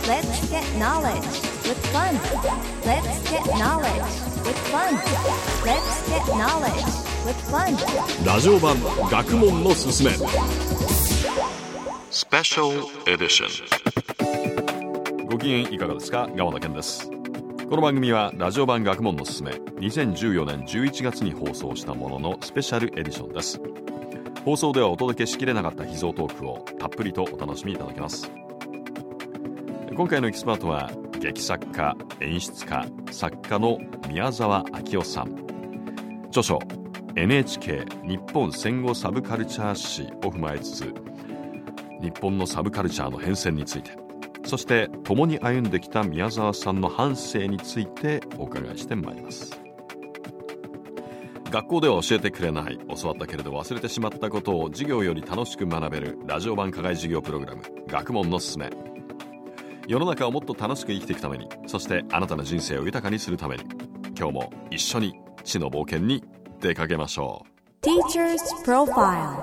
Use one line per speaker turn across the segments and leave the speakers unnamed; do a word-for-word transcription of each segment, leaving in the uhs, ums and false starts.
Let's get knowledge with fun. Let's get knowledge with fun. Let's get knowledge with fun.
ラジオ版学問のすすめスペシャルエディション。ご機嫌いかがですか。川田健です。この番組はラジオ版学問のすすめにせんじゅうよねんじゅういちがつに放送したもののスペシャルエディションです。放送ではお届けしきれなかった秘蔵トークをたっぷりとお楽しみいただけます。今回のエキスパートは劇作家、演出家、作家の宮沢章夫さん。著書 エヌエイチケー 日本戦後サブカルチャー史を踏まえつつ、日本のサブカルチャーの変遷について、そして共に歩んできた宮沢さんの半生についてお伺いしてまいります。学校では教えてくれない、教わったけれど忘れてしまったことを授業より楽しく学べるラジオ版課外授業プログラム、学問のすすめ。世の中をもっと楽しく生きていくために、そしてあなたの人生を豊かにするために、今日も一緒に知の冒険に出かけましょう。
Teacher's Profile。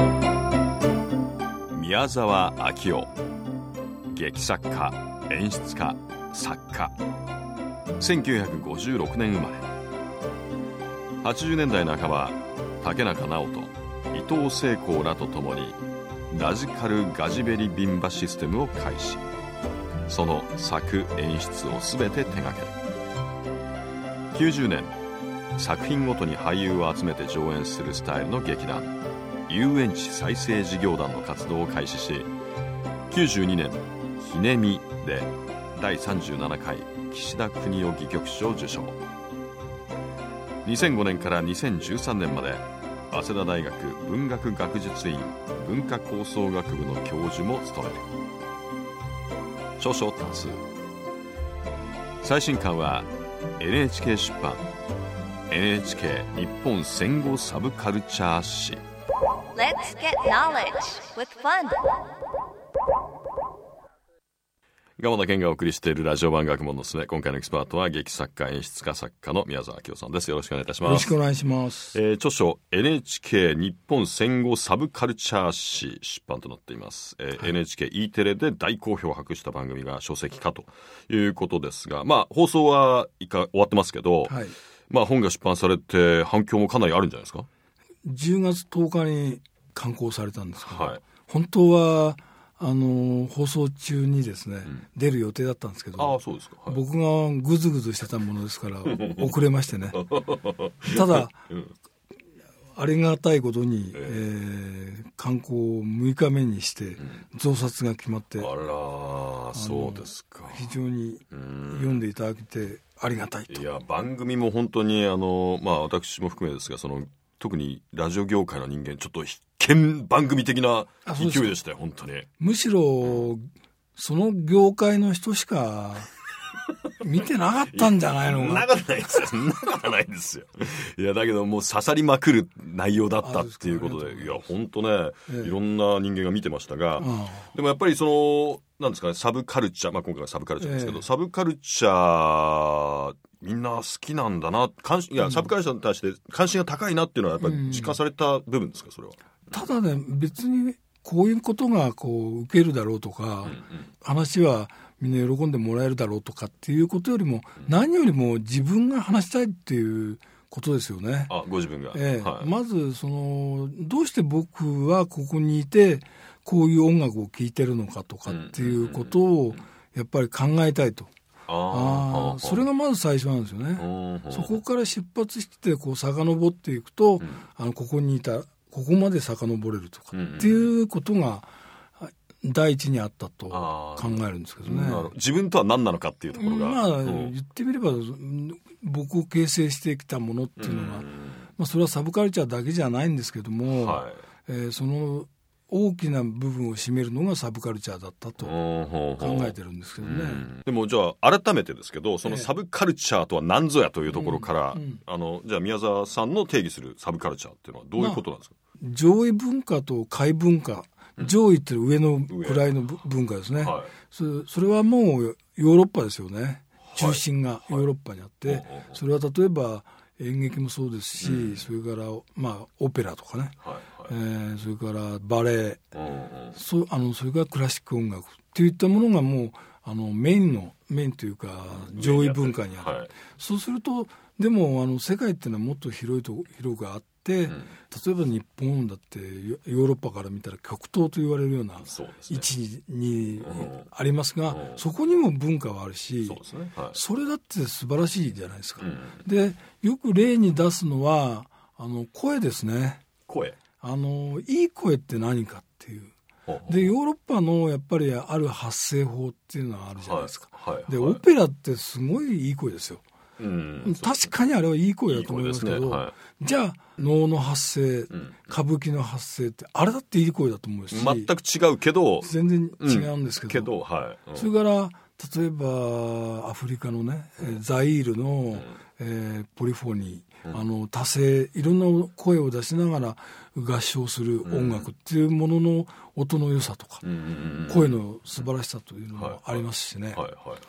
宮沢章夫、劇作家、演出家、作家。せんきゅうひゃくごじゅうろくねん生まれ。はちじゅうねんだいなかば、竹中直人、伊藤聖光らとともにラジカルガジベリビンバシステムを開始。その作演出をすべて手掛ける。きゅうじゅうねん、作品ごとに俳優を集めて上演するスタイルの劇団、遊園地再生事業団の活動を開始し、きゅうじゅうにねん、ひねみでだいさんじゅうななかい岸田國夫戯曲賞を受賞。にせんごねんからにせんじゅうさんねんまで早稲田大学文学学術院文化構想学部の教授も務める。著書多数。最新刊は エヌエイチケー 出版 エヌエイチケー 日本戦後サブカルチャー史。
Let's get knowledge with fun。
川田健がお送りしているラジオ版学問のすすめ。今回のエキスパートは劇作家、演出家、作家の宮沢章夫さんです。よろしくお願いいたします。
よろしくお願いします。
えー、著書 エヌエイチケー 日本戦後サブカルチャー史出版となっています。えーはい、エヌエイチケー E テレで大好評を博した番組が書籍化ということですが、まあ放送はいか終わってますけど、はい、まあ本が出版されて反響もかなりあるんじゃないですか。
じゅうがつとおかに刊行されたんですけど、はい、本当はあの放送中にですね、うん、出る予定だったんですけど、
あ、そうですか、はい、
僕がグズグズしてたものですから遅れましてねただ、うん、ありがたいことに、えー、刊行をむいかめにして増刷が決まって、うん、
あらそうですか。
非常に読んでいただけてありがたいと。
いや番組も本当にあの、まあ、私も含めですが、その特にラジオ業界の人間ちょっと必見番組的な勢いでしたよ。本当に
むしろその業界の人しか見てなかったんじゃないのか
な。なかったないですよ。そんなことないですよ。いやだけどもう刺さりまくる内容だったっていうことで、いや本当ね、ええ、いろんな人間が見てましたが、でもやっぱりそのなんですかね、サブカルチャー、まあ今回はサブカルチャーですけど、ええ、サブカルチャーみんな好きなんだな、関心、いや、うん、サブカルチャーに対して関心が高いなっていうのはやっぱり実感された部分ですか、それは。
ただね、別にこういうことがこう受けるだろうとか、うんうん、話はみんな喜んでもらえるだろうとかっていうことよりも、うん、何よりも自分が話したいっていうことですよね。
あ、ご自分が、
ええ、
はい、
まずそのどうして僕はここにいてこういう音楽を聴いてるのかとかっていうことをやっぱり考えたいと。ああ、それがまず最初なんですよね。そこから出発してこう遡っていくと、うん、あのここにいたここまで遡れるとかっていうことが第一にあったと考えるんですけどね。
ど自分とは何なのかっていうところが、
まあ、うん、言ってみれば僕を形成してきたものっていうのが、うん、まあ、それはサブカルチャーだけじゃないんですけども、はい、えー、その大きな部分を占めるのがサブカルチャーだったと考えてるんですけどね。うん、
でもじゃあ改めてですけど、そのサブカルチャーとは何ぞやというところから、うんうん、あのじゃあ宮沢さんの定義するサブカルチャーっていうのはどういうことなんですか。
まあ、上位文化と下位文化、うん、上位って上の位の文化ですね、はい、そ, それはもうヨーロッパですよね。中心がヨーロッパにあって、はい、それは例えば演劇もそうですし、うん、それから、まあ、オペラとかね、はいはい、えー、それからバレエ、うんうん、そ, あのそれからクラシック音楽っていったものがもうあのメインのメインというか上位文化にある、はい、そうするとでもあの世界っていうのはもっと広いと広くあって、うん、例えば日本だってヨーロッパから見たら極東と言われるような位置にありますが、そこにも文化はあるし、そうですね、はい、それだって素晴らしいじゃないですか、うん、でよく例に出すのはあの声ですね。
声、
あのいい声って何かっていうでヨーロッパのやっぱりある発声法っていうのはあるじゃないですか、はいはいはい、でオペラってすごいいい声ですよ、うん、確かにあれはいい声だと思いますけど、いい声ですね、はい、じゃあ能の発声、うん、歌舞伎の発声ってあれだっていい声だと思うし、
全く違うけど
全然違うんですけど、うん、けど
はい、
うん、それから例えばアフリカのね、うん、ザイールの、うんえー、ポリフォニー、うん、あの多声いろんな声を出しながら合唱する音楽っていうものの音の良さとか、うん、声の素晴らしさというのもありますしね、はいはいはいはい、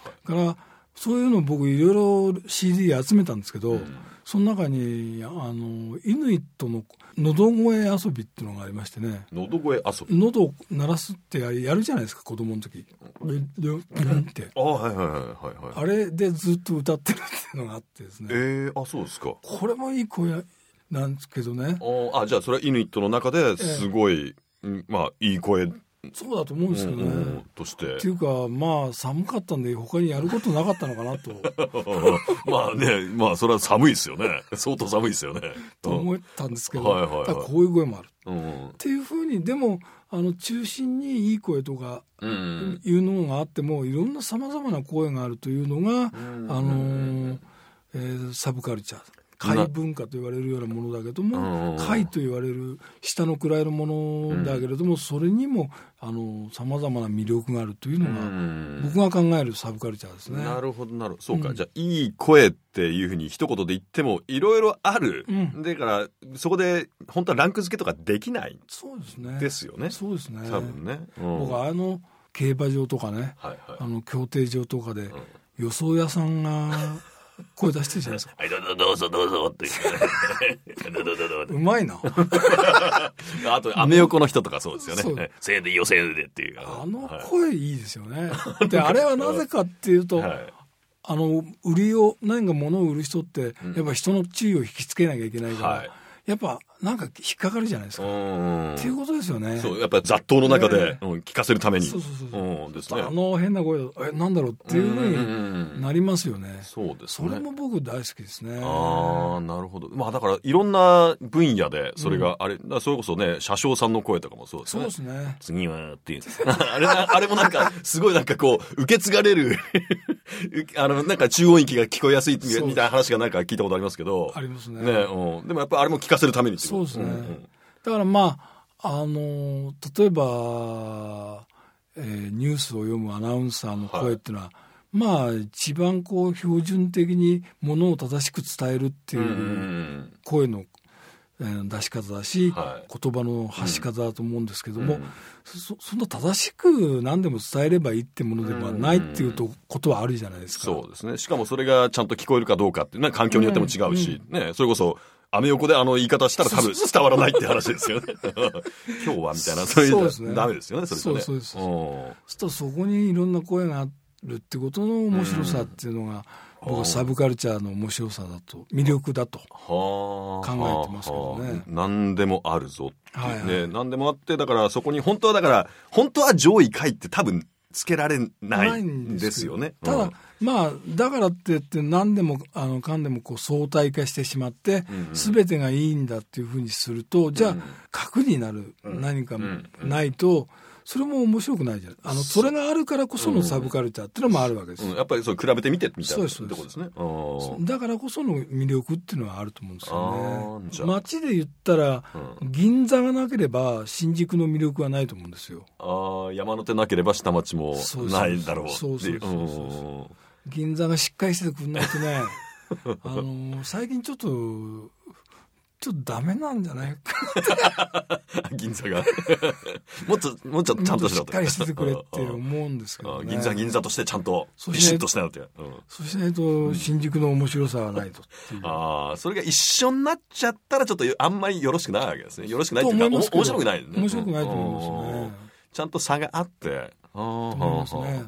からそういうのを僕いろいろ シーディー 集めたんですけど、うん、その中にあのイヌイットの喉声遊びっていうのがありましてね。
喉声遊び、
喉を鳴らすってやるじゃないですか子供の時、うん、でンって
あ、はいはいはいはい、
あれでずっと歌ってるっていうのがあってですね。
えー、あそうですか。
これもいい声なんですけどね。
あじゃあそれはイヌイットの中ですごい、えー、まあいい声
そうだと思うんですけどね、うんうん、
として
っていうかまあ寒かったんで他にやることなかったのかなと
まあねまあそれは寒いですよね相当寒いですよね
と思ったんですけど、はいはいはい、ただこういう声もある、うん、っていうふうにでもあの中心にいい声とかいうのがあっても、うん、いろんなさまざまな声があるというのが、うん、あのーえー、サブカルチャー怪文化と言われるようなものだけども、怪と言われる下の位のものだけれども、うん、それにもさまざまな魅力があるというのが、うん、僕が考えるサブカルチャーですね。
なるほどなるほど。そうか、うん、じゃあいい声っていうふうに一言で言ってもいろいろある、うん、だからそこで本当はランク付けとかできない
そうですね。
ですよね。
そうですね。
多分ね、
うん、僕はあの競馬場とかね、はいはい、あの競艇場とかで、うん、予想屋さんが声出してるじゃないですか。
はい、どうぞどうぞどうぞって
うまいな
あとアメ横の人とかそうですよね。せいでいいよせいでっていう
あの声いいですよね、はい、であれはなぜかっていうと、はい、あの売りを何か物を売る人ってやっぱ人の注意を引きつけなきゃいけないから、はい、やっぱなんか引っかかるじゃないですかっていうことですよね。
そうやっぱり雑踏の中で、ねうん、聞かせるためにそうそうそうそう、うんですね、
あの変な声えなんだろうっていうふうになりますよね。
そうですね。
それも僕大好きですね。
ああなるほど。まあだからいろんな分野でそれがあれ、うん、それこそね車掌さんの声とかもそうですね。
そうですね。
次はっていうあれあれもなんかすごいなんかこう受け継がれるあのなんか中音域が聞こえやすいみたいな話がなんか聞いたことありますけど
ありますね。
ね、うん、でもやっぱりあれも聞かせるためにって
そうですね、うんうん、だからまああの例えば、えー、ニュースを読むアナウンサーの声っていうのは、はい、まあ一番こう標準的にものを正しく伝えるっていう声の、えー、出し方だし、はい、言葉の発し方だと思うんですけども、うん、そ, そんな正しく何でも伝えればいいってものではないっていうとことはあるじゃないですか。
そうですね。しかもそれがちゃんと聞こえるかどうかっていうのは環境によっても違うし、うんうんね、それこそアメ横であの言い方したら多分伝わらないって話ですよね今日はみたいなそういうのはダメですよね。それとね。そうそうです。そうそこにいろんな声があるってことの面白さっていうのが、うん、僕はサブカルチャーの面白さだと魅力だと考えてますけどね。 何でもあるぞって、はいはいね、何でもあってだからそこに本当はだから本当は上位下位って多分つけられないんですよね。
ただ、うん、まあだからって言って何でもあのかんでもこう相対化してしまって全てがいいんだっていうふうにすると、じゃあ核になる何かないとそれも面白くないじゃん。あのそれがあるからこそのサブカルチャーっていうのもあるわけです、
うんうん、やっぱりそう比べてみてみたいなところですね。
だからこその魅力っていうのはあると思うんですよね。街で言ったら、うん、銀座がなければ新宿の魅力はないと思うんですよ。
あ山手なければ下町もないだろうっていう。そうそうそうそう。
銀座がしっかりしてくんないとねあの最近ちょっとちょっとダメなんじゃないか
銀座がもっともうちょっとちゃんとしろと
しっかりしててくれって思うんですけど、ね、
銀座銀座としてちゃんとビシッとしないと、うん、
そうしないと新宿の面白さはないとっていう、
うん、あそれが一緒になっちゃったらちょっとあんまりよろしくないわけですね。よろしくないっていうか面白くない、ね、
面白くないと思いますね。
ちゃんと差があって
と思いますね。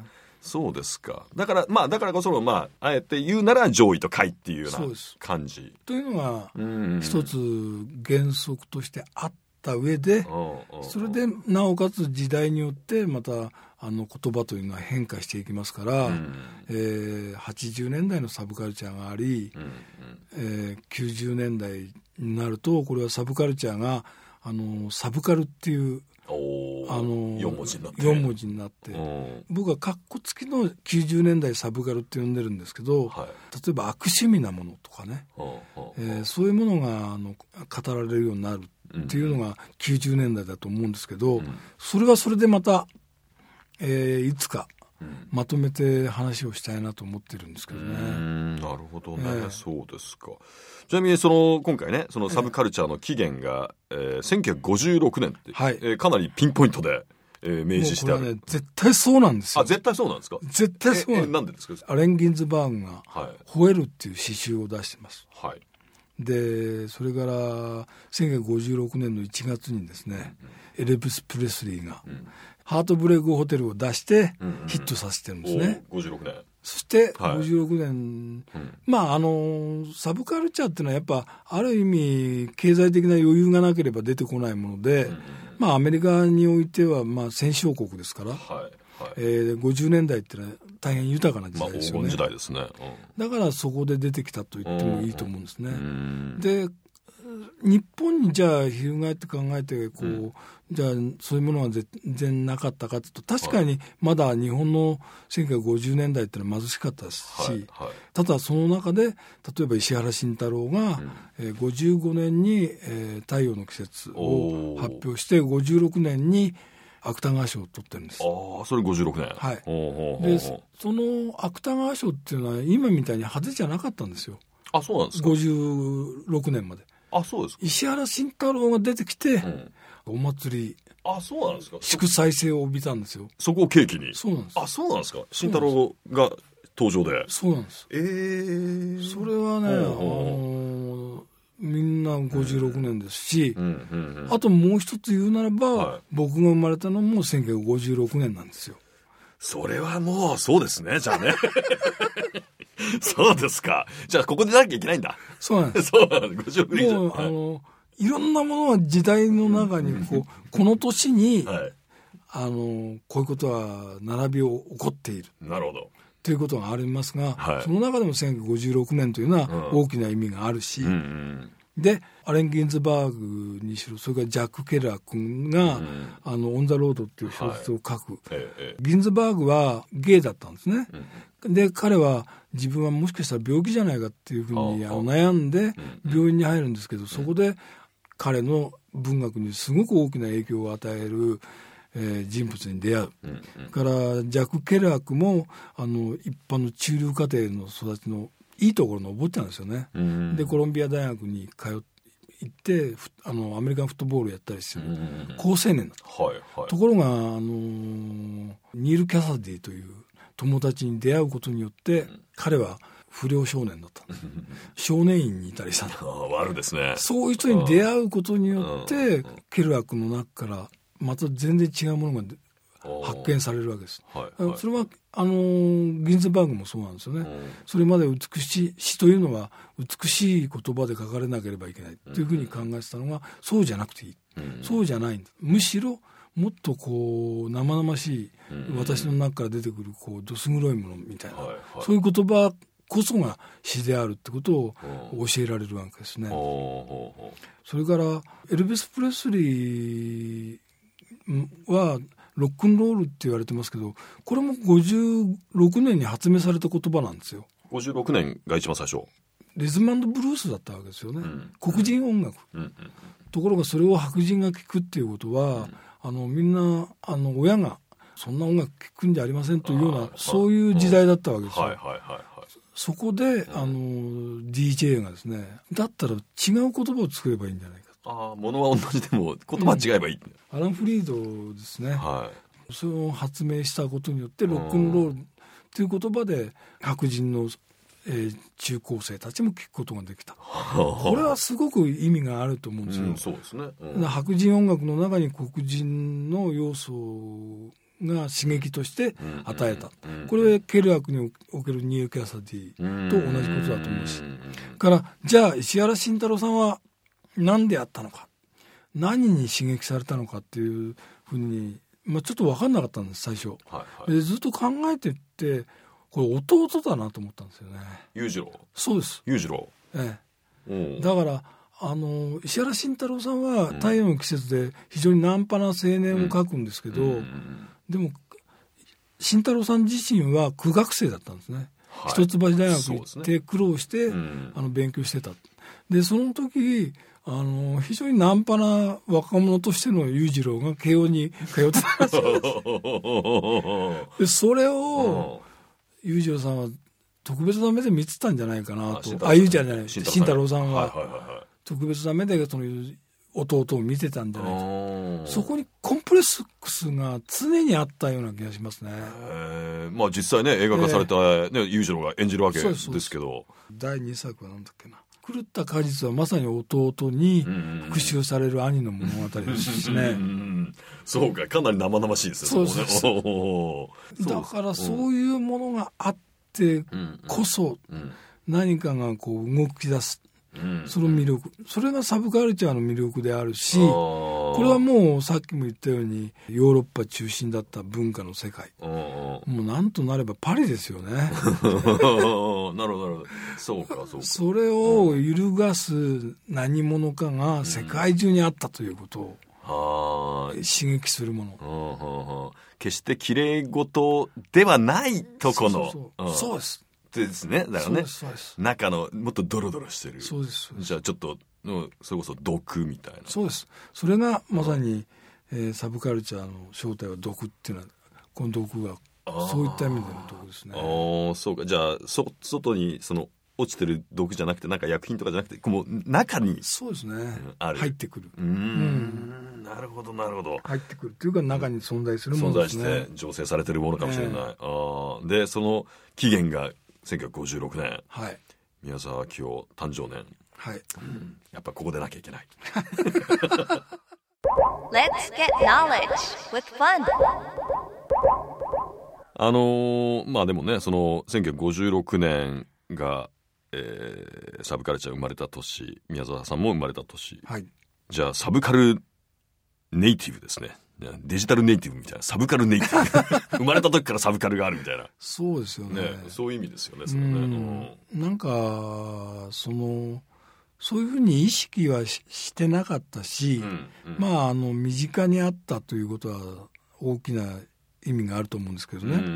そうですか。だからまあだからこそのまああえて言うなら上位と下位っていうような感じ
というのが一つ原則としてあった上で、それでなおかつ時代によってまたあの言葉というのは変化していきますから、うんえー、はちじゅうねんだいのサブカルチャーがあり、うんうんえー、きゅうじゅうねんだいになるとこれはサブカルチャーがあのサブカルっていうあの
よん文字になって
よん文字になって僕はカッコ付きのきゅうじゅうねんだいサブカルって呼んでるんですけど、はい、例えば悪趣味なものとかね、えー、そういうものがあの語られるようになるっていうのがきゅうじゅうねんだいだと思うんですけど、うん、それはそれでまた、えー、いつかまとめて話をしたいなと思ってるんですけどね。
うーんなるほどね、えー、そうですか。ちなみにその今回ねそのサブカルチャーの起源が、えーえー、せんきゅうひゃくごじゅうろくねんって、はいえー、かなりピンポイントで、えー、明示してある。
もうこれはね絶対そうなんですよ。
あ絶対そうなんですか。
絶対そうなんです。
えー、なんでですか。
アレン・ギンズバーグが「吠える」っていう詩集を出してます、はい、でそれからせんきゅうひゃくごじゅうろくねんのいちがつにですね、うん、エルビス・プレスリーが、うんハートブレイクホテルを出してヒットさせてるんですね、うんうん、
ごじゅうろくねん。
そしてごじゅうろくねん、はいうん、まああのサブカルチャーっていうのはやっぱある意味経済的な余裕がなければ出てこないもので、うんうんまあアメリカにおいてはまあ戦勝国ですから、はいはいえー、ごじゅうねんだいってのは大変豊かな時代ですよね、
まあ、黄金時代ですね、
うん、だからそこで出てきたと言ってもいいと思うんですね、うんうん、で日本にじゃあ翻って考えてこう、うん、じゃあそういうものが全然なかったかというと確かにまだ日本のせんきゅうひゃくごじゅうねんだいってのは貧しかったですし、はいはい、ただその中で例えば石原慎太郎が、うんえー、ごじゅうごねんに、えー、太陽の季節を発表してごじゅうろくねんに芥川賞を取ってるんです。
ああそれごじゅうろくねん。
はいでその芥川賞っていうのは今みたいに派手じゃなかったんですよ。
あそうなんですか。
ごじゅうろくねんまで。
あそうですか。
石原慎太郎が出てきて、うん、お祭り
あそうなんですか。
祝祭性を帯びたんですよ。
そこを契機に。
そうなんです。
あそうなんですか。慎太郎が登場で。
そうなんです。
えー、
それはね、あのー、みんなごじゅうろくねんですし、うんうんうん、あともう一つ言うならば、はい、僕が生まれたのもせんきゅうひゃくごじゅうろくねんなんですよ。
それはもうそうですねじゃあねそうですか。じゃあここでなきゃいけないんだ。
そうなんです。
そうなんです。ごじゅうろくねんじゃん。
もう、はい、あのいろんなものは時代の中にこう、うん、この年に、はい、あのこういうことは並びを起こっている。
なるほど。
ということがありますが、はい、その中でもせんきゅうひゃくごじゅうろくねんというのは大きな意味があるし、うんうんうん、でアレン・ギンズバーグにしろそれからジャック・ケラー君が、うん、あのオン・ザ・ロードっていう小説を書く、はいええ、ギンズバーグはゲイだったんですね、うん、で彼は自分はもしかしたら病気じゃないかっていうふうにあの悩んで病院に入るんですけど、そこで彼の文学にすごく大きな影響を与えるえー、人物に出会う、うんうん、からジャック・ケラークもあの一般の中流家庭の育ちのいいところのお坊ちゃんですよね、うん、でコロンビア大学に通って行ってあのアメリカンフットボールやったりしてる、うん、高青年だと、はいはい、ところがあのニール・キャサディという友達に出会うことによって、うん、彼は不良少年だった少年院にいたりした
の悪ですね。
そういう人に出会うことによって、ケラークの中からまた全然違うものが発見されるわけです、はいはい、それはあのギンズバーグもそうなんですよね。それまで美しい詩というのは美しい言葉で書かれなければいけないというふうに考えてたのが、そうじゃなくていい、うん、そうじゃないんだ。むしろもっとこう生々しい、私の中から出てくるこうどす黒いものみたいな、はいはい、そういう言葉こそが詩であるってことを教えられるわけですね。それからエルビス・プレスリーはロックンロールって言われてますけど、これもごじゅうろくねんに発明された言葉なんですよ。
ごじゅうろくねんが一番最初。
リズム&ブルースだったわけですよね、うん、黒人音楽、うんうんうん、ところがそれを白人が聴くっていうことは、うん、あのみんなあの親がそんな音楽聴くんじゃありませんというようなそういう時代だったわけですよ、はいはいはいはい、そこで、うん、あの ディージェー がですね、だったら違う言葉を作ればいいんじゃないか。
ああ、物は同じでも言葉は違えばいい、
うん、アラン・フリードですね、はい、それを発明したことによってロックンロールという言葉で白人の、えー、中高生たちも聞くことができたこれはすごく意味があると思うんですよ、うん、
そうですね、うん、
白人音楽の中に黒人の要素が刺激として与えた、うんうん、これはケルアクにおけるニール・キャサディと同じことだと思うし、からじゃあ石原慎太郎さんは何でやったのか、何に刺激されたのかっていうふうに、まあ、ちょっと分かんなかったんです最初、はいはい、でずっと考えてってこれ弟だなと思ったんですよね。
裕次郎。
そうです。
裕次郎、
ええ、だからあの石原慎太郎さんは太陽の季節で非常にナンパな青年を描くんですけど、うんうん、でも慎太郎さん自身は苦学生だったんですね、はい、一橋大学に行って苦労して、ね、うん、あの勉強してた。でその時あの非常にナンパな若者としての裕次郎が慶応に通ってたんですよでそれを裕次郎さんは特別な目で見てたんじゃないかなと。あ、裕次郎じゃない慎太郎さんは、はいはいはいはい、特別な目でその弟を見てたんじゃないか。そこにコンプレックスが常にあったような気がしますね。
えー、まあ実際ね映画化された、ね、裕次郎が演じるわけですけど、
だいにさくは何だっけな、狂った果実はまさに弟に復讐される兄の物語ですしね。うんうん、
そうか、かなり生々しいですよね。そうそう
そう。だからそういうものがあってこそ何かがこう動き出す、その魅力、それがサブカルチャーの魅力であるし、これはもうさっきも言ったようにヨーロッパ中心だった文化の世界、もうなんとなればパリですよね。なる
ほどなるほど。そうかそうか。
それを揺るがす何者かが世界中にあったということを刺激するもの、
決して綺麗事ではないとこの、そうそうそう、
うん、そうです
ですね。だからね、中のもっとドロドロしてる。
そうです。
じゃあちょっとのそれこそ毒みたいな。
そうです。それがまさに、えー、サブカルチャーの正体は毒っていうのは、この毒がそういった意味での毒ですね。
ああ、そうか。じゃあそ外にその落ちてる毒じゃなくて、なんか薬品とかじゃなくて、もう中に、
そうですね、うん、ある、入ってくる。
うーん、うん、なるほどなるほど。
入ってくるというか中に存在するものですね。
存在して醸成されてるものかもしれない。えー、あでその起源がせんきゅうひゃくごじゅうろくねん、はい、宮沢明夫誕生年、はい、うん、やっぱここでなきゃいけない。
Let's get knowledge with fun.
あのー、まあでもね、そのせんきゅうひゃくごじゅうろくねんが、えー、サブカルチャー生まれた年、宮沢さんも生まれた年、はい、じゃあサブカルネイティブですね。デジタルネイティブみたいな、サブカルネイティブ生まれた時からサブカルがあるみたいな。
そうですよね。ね、
そういう意味ですよね。そのね、
うん、なんかそのそういうふうに意識は し, してなかったし、うんうん、まああの身近にあったということは大きな意味があると思うんですけどね。うん、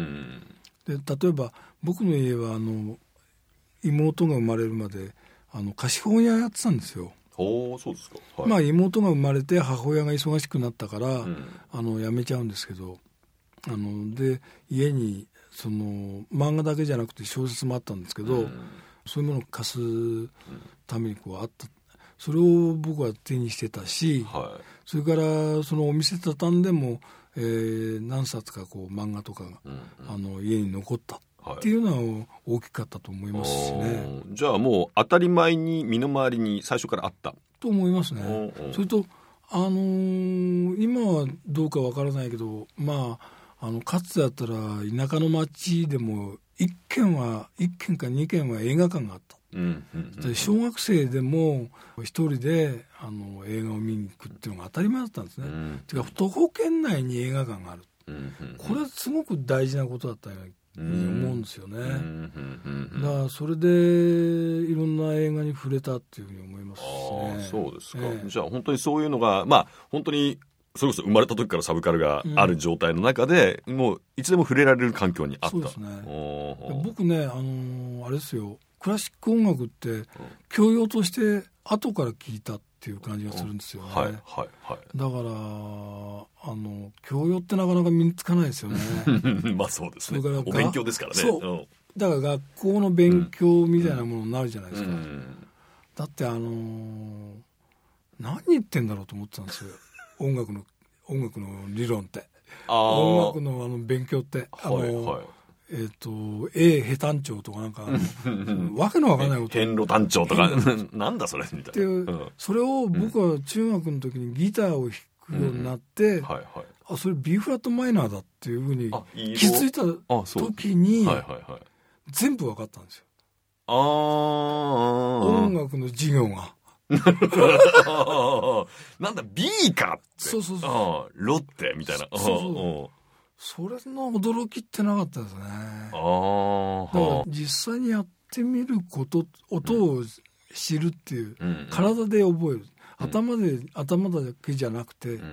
で例えば僕の家はあの妹が生まれるまであの貸本屋やってたんですよ。
おそうですか、はい、
まあ、妹が生まれて母親が忙しくなったから、うん、あの辞めちゃうんですけど、あので家にその漫画だけじゃなくて小説もあったんですけど、うん、そういうものを貸すためにこうあった、それを僕は手にしてたし、はい、それからそのお店畳んでも、えー、何冊かこう漫画とかが、うんうん、あの家に残ったっていうのは大きかったと思いますしね。
じゃあもう当たり前に身の回りに最初からあった
と思いますね。それと、あのー、今はどうかわからないけど、まあ、あのかつてだったら田舎の町でもいっけんはいっけんかにけんは映画館があった、うんうんうんうん、で小学生でも一人であの映画を見に行くっていうのが当たり前だったんですね。うんうん、てか徒歩圏内に映画館がある、うんうんうん、これはすごく大事なことだったよねに思うんですよね。だからそれでいろんな映画に触れたっていうふうに思いますしね。
あ、そうですか、えー、じゃあ本当にそういうのが、まあ本当にそれこそ生まれた時からサブカルがある状態の中で、うん、もういつでも触れられる環境にあった。
そうですね。僕ね、あのー、あれですよ、クラシック音楽って教養として後から聞いたっていう感じがするんですよね。はいはいはい。だからあの教養ってなかなか身につかないですよね。
まあそうですね。それからお勉強ですからね。
そう、うん、だから学校の勉強みたいなものになるじゃないですか。うんうん、だってあのー、何言ってんだろうと思ってたんですよ。音楽の音楽の理論って、音楽のあの勉強って、あのーはいはい、えっ、ー、と A ヘ単調とかなんかわけのわかんないこと、
変路単調とかなんだそれみたいな、
うん、それを僕は中学の時にギターを弾くようになって、うんはいはい、 あそれ B フラットマイナーだっていうふうに気づいた時に、はいはいはい、全部分かったんですよ。あ音楽の授業が
なんだ B かって。そうそうそう。ロッテみたいな。そうそう
それの驚きってなかったですね。あだから実際にやってみること音を知るっていう、うん、体で覚える、うん、頭で頭だけじゃなくて、うん、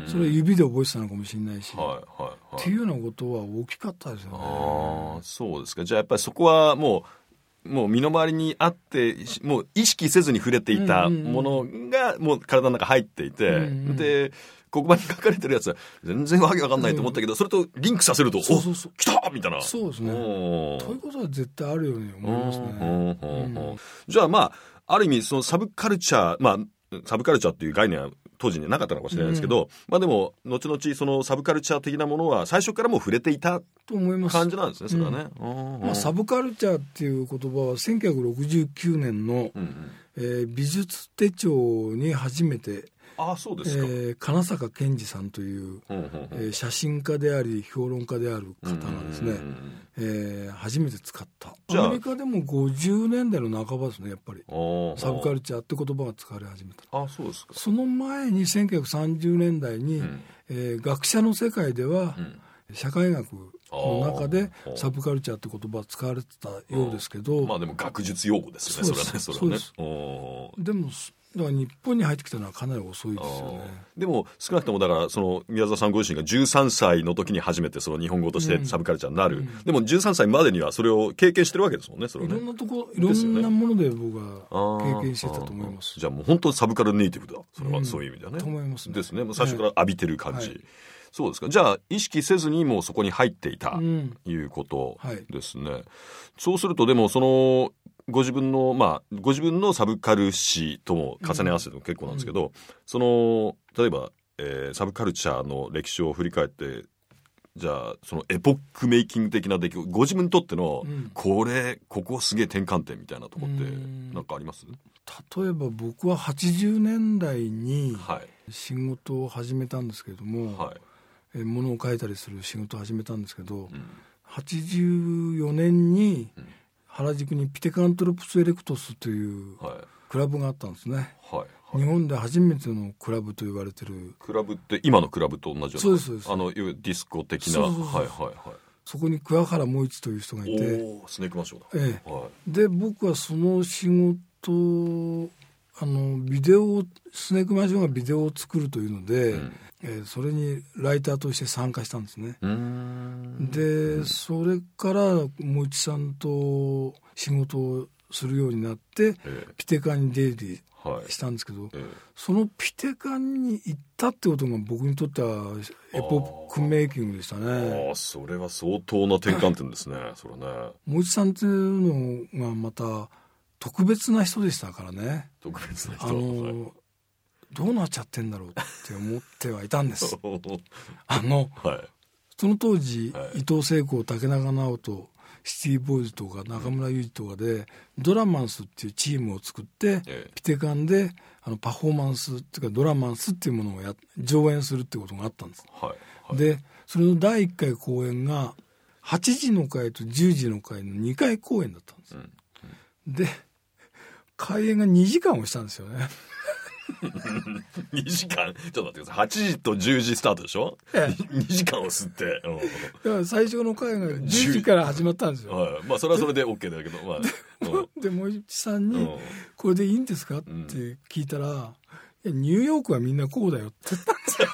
それは指で覚えてたのかもしれないし、はいはいはい、っていうようなことは大きかったですよね。
あそうですか。じゃあやっぱりそこはもうもう身の回りにあってもう意識せずに触れていたものがもう体の中入っていて、うんうん、で黒板に書かれてるやつは全然わけわかんないと思ったけど、うん、それとリンクさせるとそうそうそうお来たみたいな。
そうですね。ということは絶対あるように思いますね。うん
うん、じゃあまあある意味そのサブカルチャーまあサブカルチャーっていう概念は当時になかったのかもしれないですけど、うん、まあでも後々そのサブカルチャー的なものは最初からもう触れていたと思います感じなんですね。それはね、
うんまあ、サブカルチャーっていう言葉はせんきゅうひゃくろくじゅうきゅうねんの、うんうんえー、美術手帳に初めて
あそうですか、え
ー、金坂健二さんという、うんうんうんえー、写真家であり評論家である方がですね、うんうんうんえー、初めて使ったアメリカでもごじゅうねんだいの半ばですねやっぱりサブカルチャーって言葉が使われ始めた。
あそうですか。
その前にせんきゅうひゃくさんじゅうねんだいに、うんえー、学者の世界では、うん社会学の中でサブカルチャーって言葉は使われてたようですけど、
まあでも学術用語ですよね。それはね。それはね。
でもだから日本に入ってきたのはかなり遅いですよね。
でも少なくともだからその宮沢さんご自身がじゅうさんさいの時に初めてその日本語としてサブカルチャーになる、うん、でもじゅうさんさいまでにはそれを経験してるわけですもんね。それはね
いろんなとこいろんなもので僕は経験してたと思います。
じゃあもう本当サブカルネイティブだ。それは、うん、そういう意味ではね。
と思いますね。
ですね。もう最初から浴びてる感じ。はいそうですか。じゃあ意識せずにもうそこに入っていたと、うん、いうことですね、はい、そうするとでもそのご自分のまあご自分のサブカル史とも重ね合わせても結構なんですけど、うん、その例えば、えー、サブカルチャーの歴史を振り返ってじゃあそのエポックメイキング的な出来事ご自分にとっての、うん、これここすげえ転換点みたいなとこって何かあります？
例えば僕ははちじゅうねんだいに仕事を始めたんですけれども、はい物を書いたりする仕事を始めたんですけど、うん、はちじゅうよねんに原宿にピテカントロプスエレクトスというクラブがあったんですね、はいはい、日本で初めてのクラブと言われてる。
クラブって今のクラブと同じような。
そうですそうです。
あのディスコ的な。そうそうそうはいはいはい、
そこに桑原萌一という人がいて
おスネークマンションだ、
ええはい、で僕はその仕事あのビデオをスネークマンションがビデオを作るというので、うんえー、それにライターとして参加したんですね。うーんでそれから萌一さんと仕事をするようになって、えー、ピテカンに出入りしたんですけど、はいえー、そのピテカンに行ったってことが僕にとってはエポックメイキングでしたね。
あそれは相当な転換点ですねそれね。
萌一さんっていうのがまた特別な人でしたからね。
特別な人。
あのどうなっちゃってんだろうって思ってはいたんですあの、はい、その当時、はい、伊藤聖子竹中直人シティボーイズとか中村祐二とかで、うん、ドラマンスっていうチームを作って、ええ、ピテカンであのパフォーマンスっていうかドラマンスっていうものをや上演するっていうことがあったんです、はいはい、でそれのだいいっかい公演がはちじの回とじゅうじの回のにかい公演だったんです、うんうん、で開演がにじかんをしたんですよね
にじかんちょっと待ってくださいはちじとじゅうじスタートでしょ、ええ、にじかんを吸って、うん、だ
から最初の回がじゅうじから始まったんですよ、
はい、まあそれはそれで OK だけど、ま
あ、で萌一さんにこれでいいんですかって聞いたら、うん、いやニューヨークはみんなこうだよって言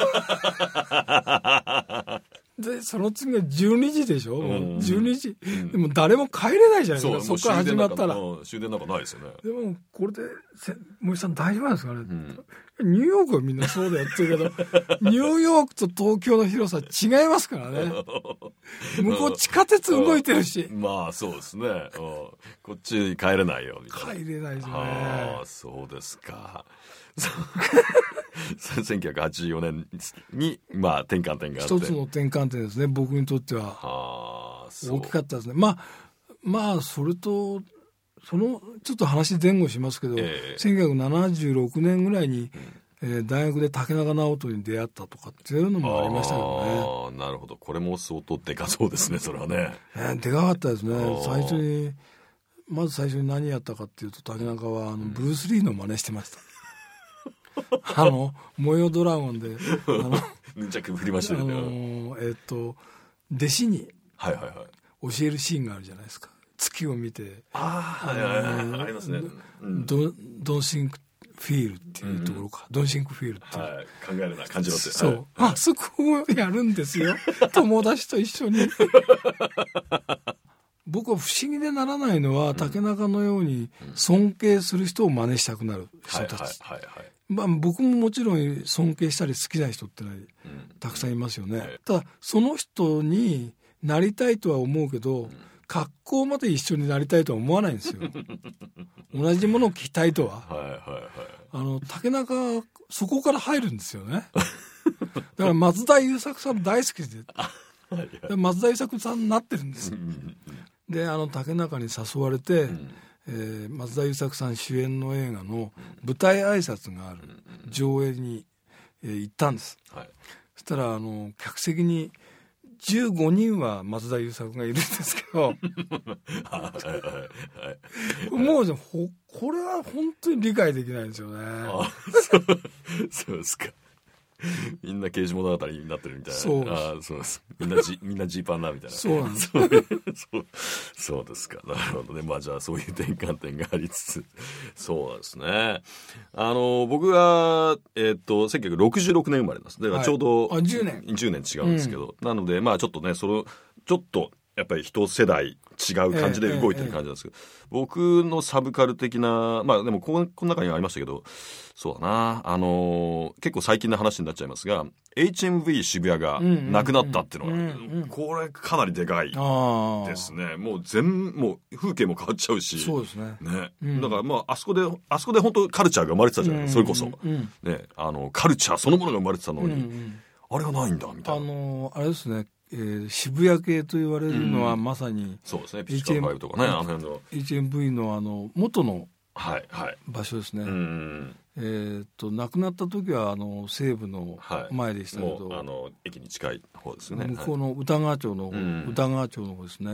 ったんですよでその次がじゅうにじでしょ、うん、じゅうにじ、うん、でも誰も帰れないじゃないですか そ, そこから始まったら
終電なんかないですよね。
でもこれで萌一さん大丈夫なんですかね、うん、ニューヨークはみんなそうだよって言うけどニューヨークと東京の広さ違いますからね向こう地下鉄動いてるし、
うん、まあそうですねこっちに帰れないよみたいな。
帰れないですね。
ああそうですかせんきゅうひゃくはちじゅうよねんに、まあ、転換点があって
一つの転換点ですね僕にとっては。あ大きかったですね。まあまあそれとそのちょっと話前後しますけど、えー、せんきゅうひゃくななじゅうろくねんぐらいにえー、大学で竹中直人に出会ったとかっていうのもありましたけどね。
あなるほど。これも相当でかそうですねそれはね。
えー、でかかったですね。最初にまず最初に何やったかっていうと、竹中はあのブルース・リーの真似してました、うん、あの模様ドラゴンであの
ヌンチャク振りましたよね。
あのー、えー、っと弟子に教えるシーンがあるじゃないですか。月を見て、
ああ、はいはいはい、ありますね。
ド, ドンシンクフィールっていうところか、うん、ドンシンクフィールっていう、
はい、考えるな感じろって。
そう、はい、あそこをやるんですよ友達と一緒に僕は不思議でならないのは、うん、竹中のように尊敬する人を真似したくなる人たち、はいはいはいはい、まあ、僕ももちろん尊敬したり好きな人ってのはたくさんいますよね、うんはい、ただその人になりたいとは思うけど、うん格好まで一緒になりたいとは思わないんですよ同じものを着たいとは、はいはいはい、あの竹中はそこから入るんですよねだから松田優作さん大好きでで松田優作さんになってるんですであの竹中に誘われて、うんえー、松田優作さん主演の映画の舞台挨拶がある上映に、えー、行ったんです、はい、そしたらあの客席にじゅうごにんは松田優作がいるんですけどもうこれは本当に理解できないんですよね。あ
そうそうですか。みんな刑事物語になってるみたいな。そうあそうですみんなジみんなジーパンなみたいな。
そうなんです
そうそうですか。なるほどね。まあじゃあそういう転換点がありつつそうなんですね。あの僕がえー、っとせんきゅうひゃくろくじゅうろくねん生まれなんです。だからちょうど、
はい、あじゅうねん
じゅうねん違うんですけど、うん、なのでまあちょっとねそのちょっとやっぱり一世代違う感じで動いてる感じなんですけど、えーえーえー、僕のサブカル的なまあでもこの中にはありましたけどそうだなあのー、結構最近の話になっちゃいますが エイチエムブイ 渋谷がなくなったっていうのは、うんうんうん、これかなりでかいですね。もう全もう風景も変わっちゃうし
そうですね、
ね、うん、だからまああそこであそこで本当カルチャーが生まれてたじゃないですか、うんうんうん、それこそ、うんね、あのカルチャーそのものが生まれてたのに、うんうん、あれがないんだみたいな。
あのー、あれですねえー、渋谷系と言われるのはまさに、うん、
そうですねピッチカーファイブとかねあの辺の
エイチエムブイ の, あの元の
はいはい、
場所ですね、
うん
えー、と亡くなった時はあの西武の前でしたけど、
はい、あの駅に近い方ですね。
向こうの歌川町の方、はい、歌川町の方ですね、うん、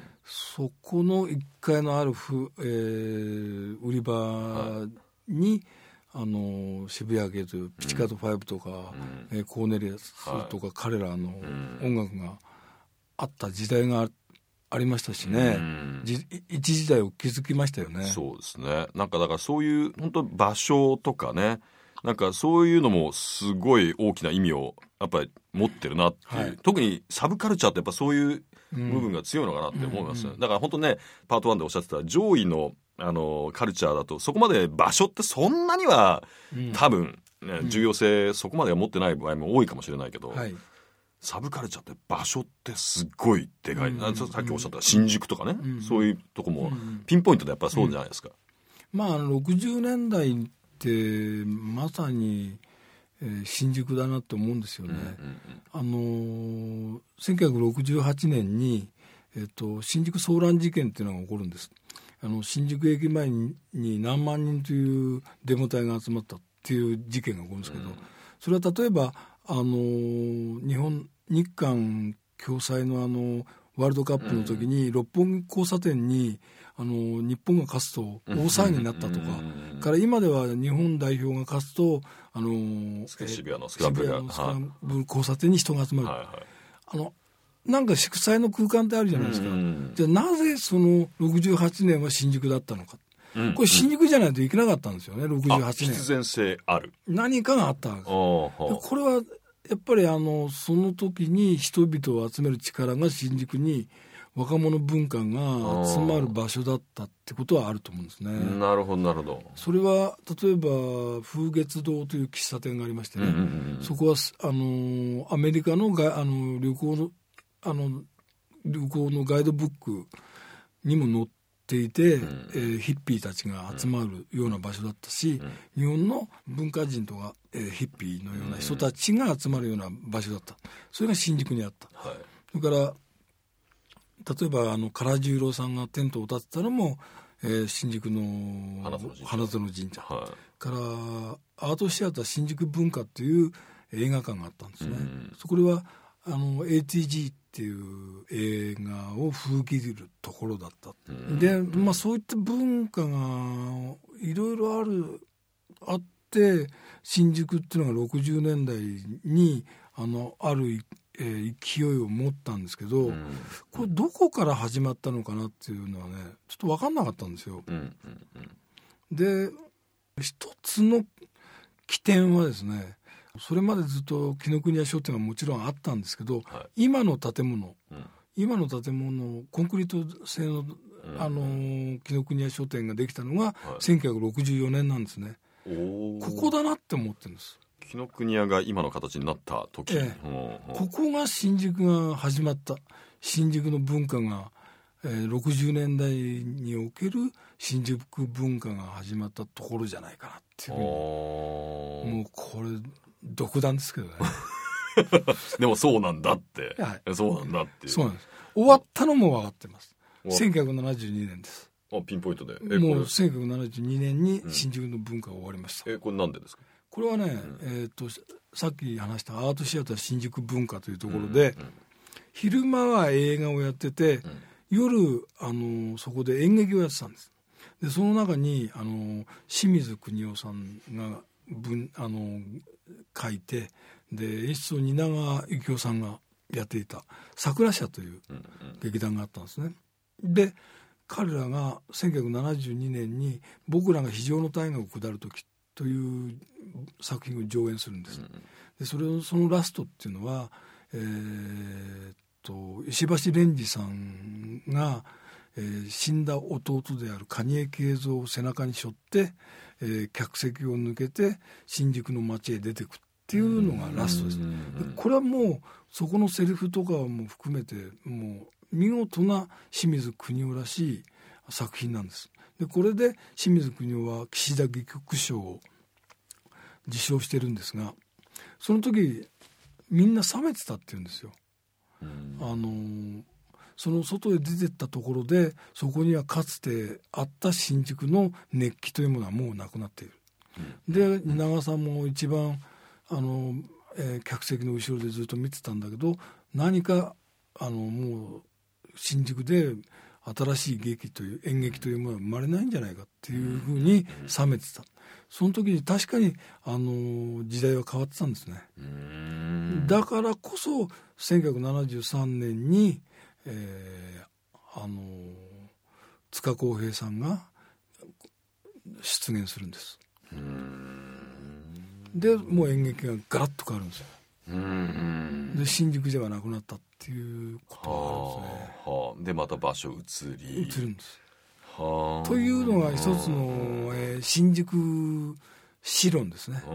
そこのいっかいのあるふ、えー、売り場に、はいあの渋谷系というピチカートファイブとか、うんえー、コーネリアスとか、はい、彼らの音楽があった時代が あ, ありましたしね、うん、一時代を築きましたよね。
そうですね。なんかだからそういう本当場所とかねなんかそういうのもすごい大きな意味をやっぱり持ってるなっていう、はい、特にサブカルチャーってやっぱそういう部分が強いのかなって思います、うんうんうん、だから本当ねパートワンでおっしゃってた上位のあのカルチャーだとそこまで場所ってそんなには、うん、多分、ね、重要性そこまでは持ってない場合も多いかもしれないけど、はい、サブカルチャーって場所ってすっごいでかい、うん、さっきおっしゃった新宿とかね、うん、そういうとこもピンポイントでやっぱそうじゃないですか、
うん、まあろくじゅうねんだいってまさに、えー、新宿だなって思うんですよね、うんうんうん、あのー、せんきゅうひゃくろくじゅうはちねんに、えーと、新宿騒乱事件っていうのが起こるんです。あの新宿駅前に何万人というデモ隊が集まったっていう事件が起こるんですけど、うん、それは例えばあの日本日韓共催のあのワールドカップの時に六本木交差点にあの日本が勝つと大騒ぎになったとか、うん、から今では日本代表が勝つとあの
渋谷のスクランブル
交差点に人が集まる、はいはい、あのなんか祝祭の空間ってあるじゃないですか、うん、じゃあなぜそのろくじゅうはちねんは新宿だったのか、うん、これ新宿じゃないといけなかったんですよね、ろくじゅうはちねん。
必然性ある
何かがあったわけです。これはやっぱりあのその時に人々を集める力が新宿に若者文化が集まる場所だったってことはあると思うんですね。
なるほどなるほど。
それは例えば風月堂という喫茶店がありましてね、うんうんうん、そこはあのアメリカのがあの旅行のあの旅行のガイドブックにも載っていて、うんえー、ヒッピーたちが集まるような場所だったし、うん、日本の文化人とか、えー、ヒッピーのような人たちが集まるような場所だった。それが新宿にあった、はい、それから例えばあの唐十郎さんがテントを建てたのも、えー、新宿の花園神社、はい、 からアートシアター新宿文化っていう映画館があったんですね、うん、そこではあの エーティージー っていう映画を風切るところだった、うん、で、まあ、そういった文化がいろいろあるあって新宿っていうのがろくじゅうねんだいにあのある、えー、勢いを持ったんですけど、うん、これどこから始まったのかなっていうのはねちょっと分かんなかったんですよ、うんうんうん、で一つの起点はですねそれまでずっと紀ノ国屋商店はもちろんあったんですけど、はい、今の建物、うん、今の建物コンクリート製の、うん、あの紀ノ国屋商店ができたのが、はい、せんきゅうひゃくろくじゅうよねんなんですね。ここだなって思ってるんです。
紀ノ国屋が今の形になった時、ええ、
ここが新宿が始まった新宿の文化が、えー、ろくじゅうねんだいにおける新宿文化が始まったところじゃないかなっていうふうにもうこれ独断ですけどね
でもそうなんだって、はい、そうなんだって
そうなんです。終わったのも分かってます。せんきゅうひゃくななじゅうにねんです。
あピンポイントで
えもうせんきゅうひゃくななじゅうにねんに新宿の文化が終わりました、
うん、えこれなんでですか。
これはね、うん、えー、とさっき話したアートシアター新宿文化というところで、うんうん、昼間は映画をやってて、うん、夜あのそこで演劇をやってたんです。でその中にあの清水邦夫さんが文あの書いてで演出を蜷川幸雄さんがやっていた桜社という劇団があったんですね。で彼らがせんきゅうひゃくななじゅうにねんに僕らが非常の大河を下る時という作品を上演するんです。でそれをそのラストっていうのは、えー、っと石橋蓮司さんが、えー、死んだ弟である蟹江敬三を背中に背負って、えー、客席を抜けて新宿の街へ出てくっていうのがラストです。でこれはもうそこのセリフとかも含めてもう見事な清水邦夫らしい作品なんです。でこれで清水邦夫は岸田戯曲賞を受賞してるんですがその時みんな冷めてたっていうんですよ。あのその外へ出てったところでそこにはかつてあった新宿の熱気というものはもうなくなっている。で蜷川さんも一番あの、えー、客席の後ろでずっと見てたんだけど何かあのもう新宿で新しい劇という演劇というものは生まれないんじゃないかっていうふうに冷めてた。その時に確かにあの時代は変わってたんですね。だからこそせんきゅうひゃくななじゅうさんねんに、えー、あの塚公平さんが出現するんです。でもう演劇がガラッと変わるんですよ。うんで新宿ではなくなったっていうことがあるんですね。
はあ、でまた場所移り
移るんです。はあ、というのが一つの、えー、新宿史論ですね。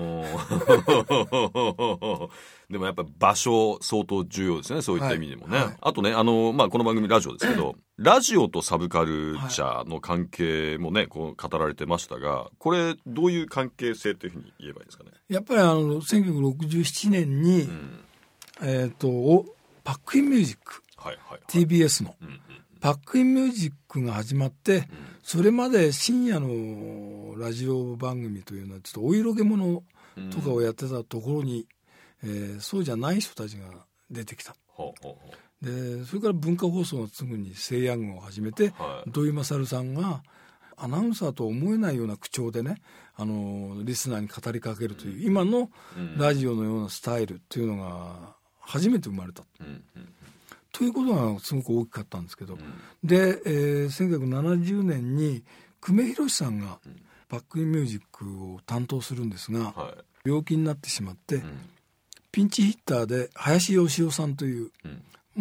でもやっぱり場所相当重要ですね。そういった意味でもね、はいはい、あとねあの、まあ、この番組ラジオですけどラジオとサブカルチャーの関係もねこう語られてましたがこれどういう関係性というふうに言えばいいですかね。
やっぱりあのせんきゅうひゃくろくじゅうななねんに、うんえー、とパックインミュージック、はいはいはい、ティービーエス の、うんうん、パックインミュージックが始まって、うん、それまで深夜のラジオ番組というのはちょっとお色気物とかをやってたところに、うんえー、そうじゃない人たちが出てきた。ほうほうほうでそれから文化放送がすぐにセイヤングを始めて、はい、土井勝さんがアナウンサーと思えないような口調でねあのリスナーに語りかけるという、うん、今のラジオのようなスタイルというのが初めて生まれた、うんうん、ということがすごく大きかったんですけど、うん、で、えー、せんきゅうひゃくななじゅうねんに久米宏さんがバックインミュージックを担当するんですが、はい、病気になってしまって、うん、ピンチヒッターで林芳雄さんという、うん、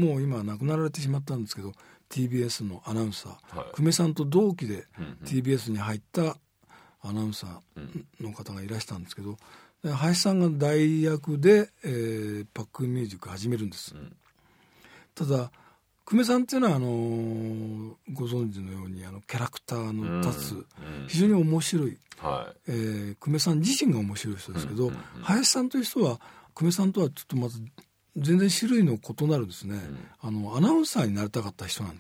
もう今亡くなられてしまったんですけど ティービーエス のアナウンサー、はい、久米さんと同期で ティービーエス に入ったアナウンサーの方がいらしたんですけど、林さんが代役で、えー、パックインミュージック始めるんです、うん、ただ久米さんっていうのはあのー、ご存知のようにあのキャラクターの立つ、うんうん、非常に面白い、はいえー、久米さん自身が面白い人ですけど、うんうんうん、林さんという人は久米さんとはちょっとまず全然種類の異なるですね、うん、あのアナウンサーになりたかった人なんですよ。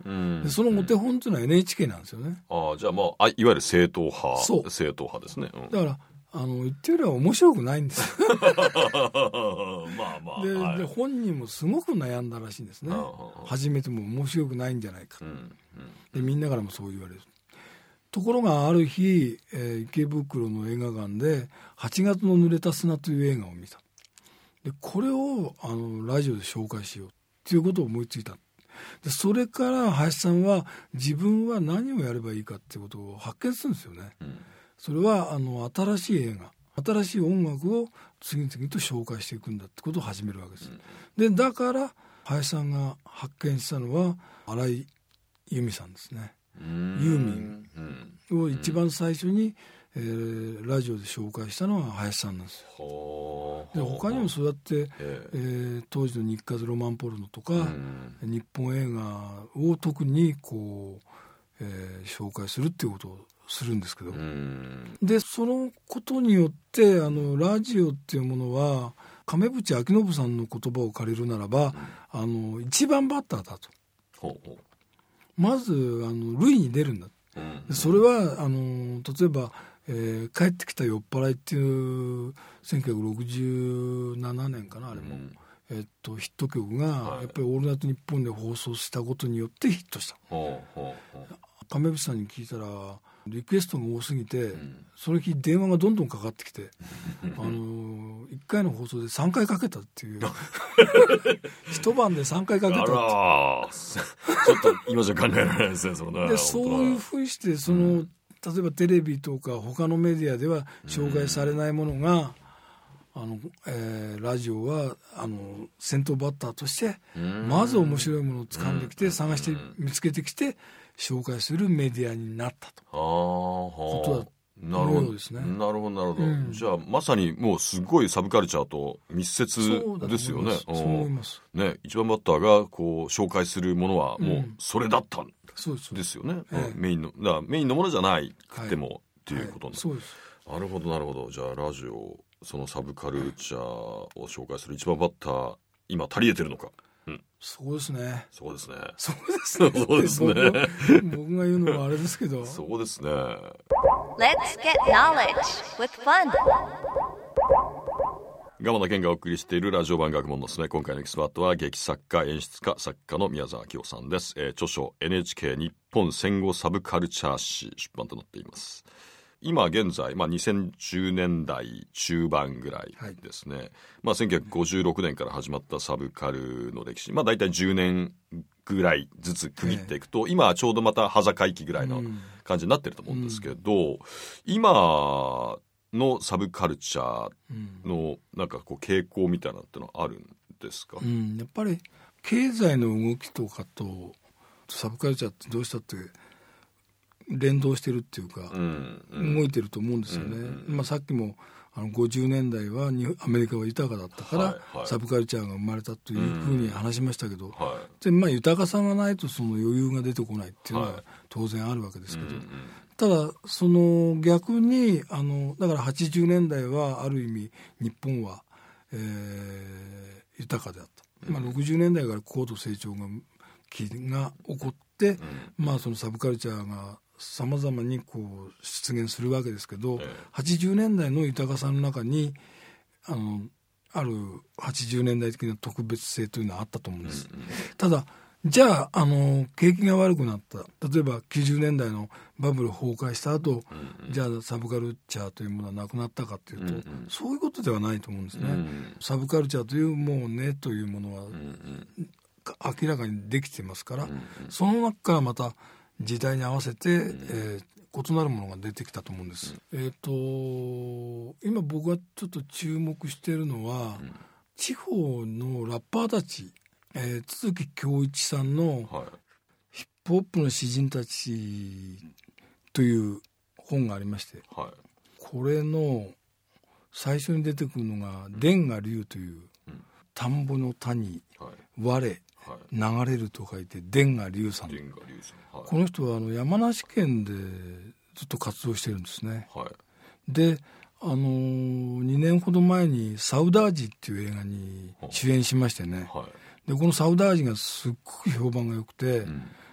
うん、でそのお手本というのは エヌエイチケー なんですよね。
ああ、じゃあまあ、あいわゆる正統派。そう。正統派ですね。うん、
だから、あの、言ってるよりは面白くないんですよ。ま
あまあ。
で、
はい、
で、本人もすごく悩んだらしいんですね。初めても面白くないんじゃないか。うんうん、で、みんなからもそう言われる。ところがある日、えー、池袋の映画館ではちがつの濡れた砂という映画を見た。で、これをあのラジオで紹介しようっていうことを思いついた。で、それから林さんは自分は何をやればいいかっていうことを発見するんですよね。うん、それはあの新しい映画、新しい音楽を次々と紹介していくんだってことを始めるわけです。うん、で、だから林さんが発見したのは荒井由実さんですね。ユーミンを一番最初に、えー、ラジオで紹介したのは林さんなんですよ。で、他にもそうやって、えー、当時の日活ロマンポルノとか、日本映画を特にこう、えー、紹介するっていうことをするんですけど、でそのことによってあのラジオっていうものは亀渕明信さんの言葉を借りるならば、あの一番バッターだと。ほうほう、まずあの塁に出るんだ、うん、それはあの例えば、えー、帰ってきた酔っ払いっていうせんきゅうひゃくろくじゅうななねんかなあれも、うん、えー、っとヒット曲が、はい、やっぱりオールナイトニッポンで放送したことによってヒットした。ほうほうほう、亀渕さんに聞いたらリクエストが多すぎて、うん、その日電話がどんどんかかってきてあのいっかいの放送でさんかいかけたっていう一晩でさんかいかけたって、あら
ちょっと今じゃ考えられないですね。その
でそういうふうにしてその、うん、例えばテレビとか他のメディアでは紹介されないものが、うん、あのえー、ラジオはあの先頭バッターとしてまず面白いものを掴んできて、うん、探して見つけてきて紹介するメディアになったとことだ
なるほどですね。なるほどなるほど、うん、じゃあまさにもうすごいサブカルチャーと密接ですよね。
そう思います。
ね、一番バッターがこう紹介するものはもうそれだったんですよね。うん、ええ、メインのだからメインのものじゃないくても、はい、っていうことなんです、はい、そうです。なるほどなるほど。じゃあラジオそのサブカルチャーを紹介する一番バッター今足りえてるのか。うん、
そうですね。
そうですね。
そうですね。
そうですね。
僕, 僕が言うのはあれですけど。
そうですね。
Let's get knowledge with fun.
蒲田健がお送りしているラジオ版学問のすすめ。今回のエキスパートは劇作家演出家作家の宮沢明夫さんです。えー、著書 エヌエイチケー 日本戦後サブカルチャー史出版となっています。今現在、まあ、にせんじゅうねんだい中盤ぐらいですね、はい、まあ、せんきゅうひゃくごじゅうろくねんから始まったサブカルの歴史、まあ、大体じゅうねんぐらいずつ区切っていくと、えー、今ちょうどまた端境期ぐらいの感じになってると思うんですけど、うん、今のサブカルチャーのなんかこう傾向みたいなってのはあるんですか？
うん、やっぱり経済の動きとかとサブカルチャーってどうしたって連動してるっていうか、うんうん、動いてると思うんですよね、うんうん、まあ、さっきもあのごじゅうねんだいはにアメリカは豊かだったから、はいはい、サブカルチャーが生まれたというふうに話しましたけど、うんはい、でまあ、豊かさがないとその余裕が出てこないっていうのは当然あるわけですけど、はい、ただその逆にあのだからはちじゅうねんだいはある意味日本は、えー、豊かであった、うん、まあ、ろくじゅうねんだいから高度成長が期が起こって、うん、まあ、そのサブカルチャーがさまざまにこう出現するわけですけど、ええ、はちじゅうねんだいの豊かさの中にあのあるはちじゅうねんだい的な特別性というのはあったと思うんです、うんうん、ただじゃあ、あの景気が悪くなった例えばきゅうじゅうねんだいのバブル崩壊した後、うんうん、じゃあサブカルチャーというものはなくなったかというと、うんうん、そういうことではないと思うんですね、うんうん、サブカルチャーというもうねというものは、うんうん、明らかにできてますから、うんうん、その中からまた時代に合わせて、うん、えー、異なるものが出てきたと思うんです、うん、えーと今僕がちょっと注目しているのは、うん、地方のラッパーたち、えー、都築恭一さんの、はい、ヒップホップの詩人たちという本がありまして、はい、これの最初に出てくるのが伝賀龍という、うん、田んぼの田に、はい、我流れると書いて伝賀龍さん、はい、この人はあの山梨県でずっと活動してるんですね、はい、で、あのー、にねんほど前にサウダージっていう映画に主演しましてね、はい、でこのサウダージがすっごく評判が良くて、うん、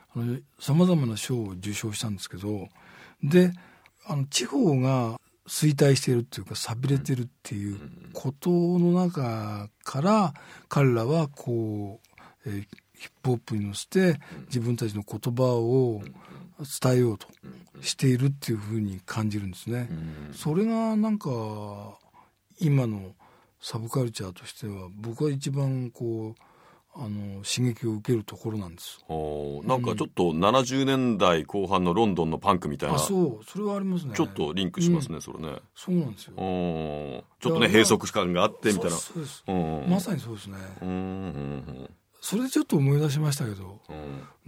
さまざまな賞を受賞したんですけど、であの地方が衰退しているっていうか寂れてるっていうことの中から彼らはこう、えー、ヒップホップに乗せて自分たちの言葉を伝えようとしているっていうふうに感じるんですね。それがなんか今のサブカルチャーとしては僕は一番こうあの刺激を受けるところなんです。
おなんかちょっとななじゅうねんだいこう半のロンドンのパンクみたいな、
あそうそれはありますね。
ちょっとリンクしますね、うん、それね。
そうなんですよ。
おちょっとね閉塞感があってみたいな。
そうそうです、うん、まさにそうですね。
うんうんうん
それでちょっと思い出しましたけど、うん、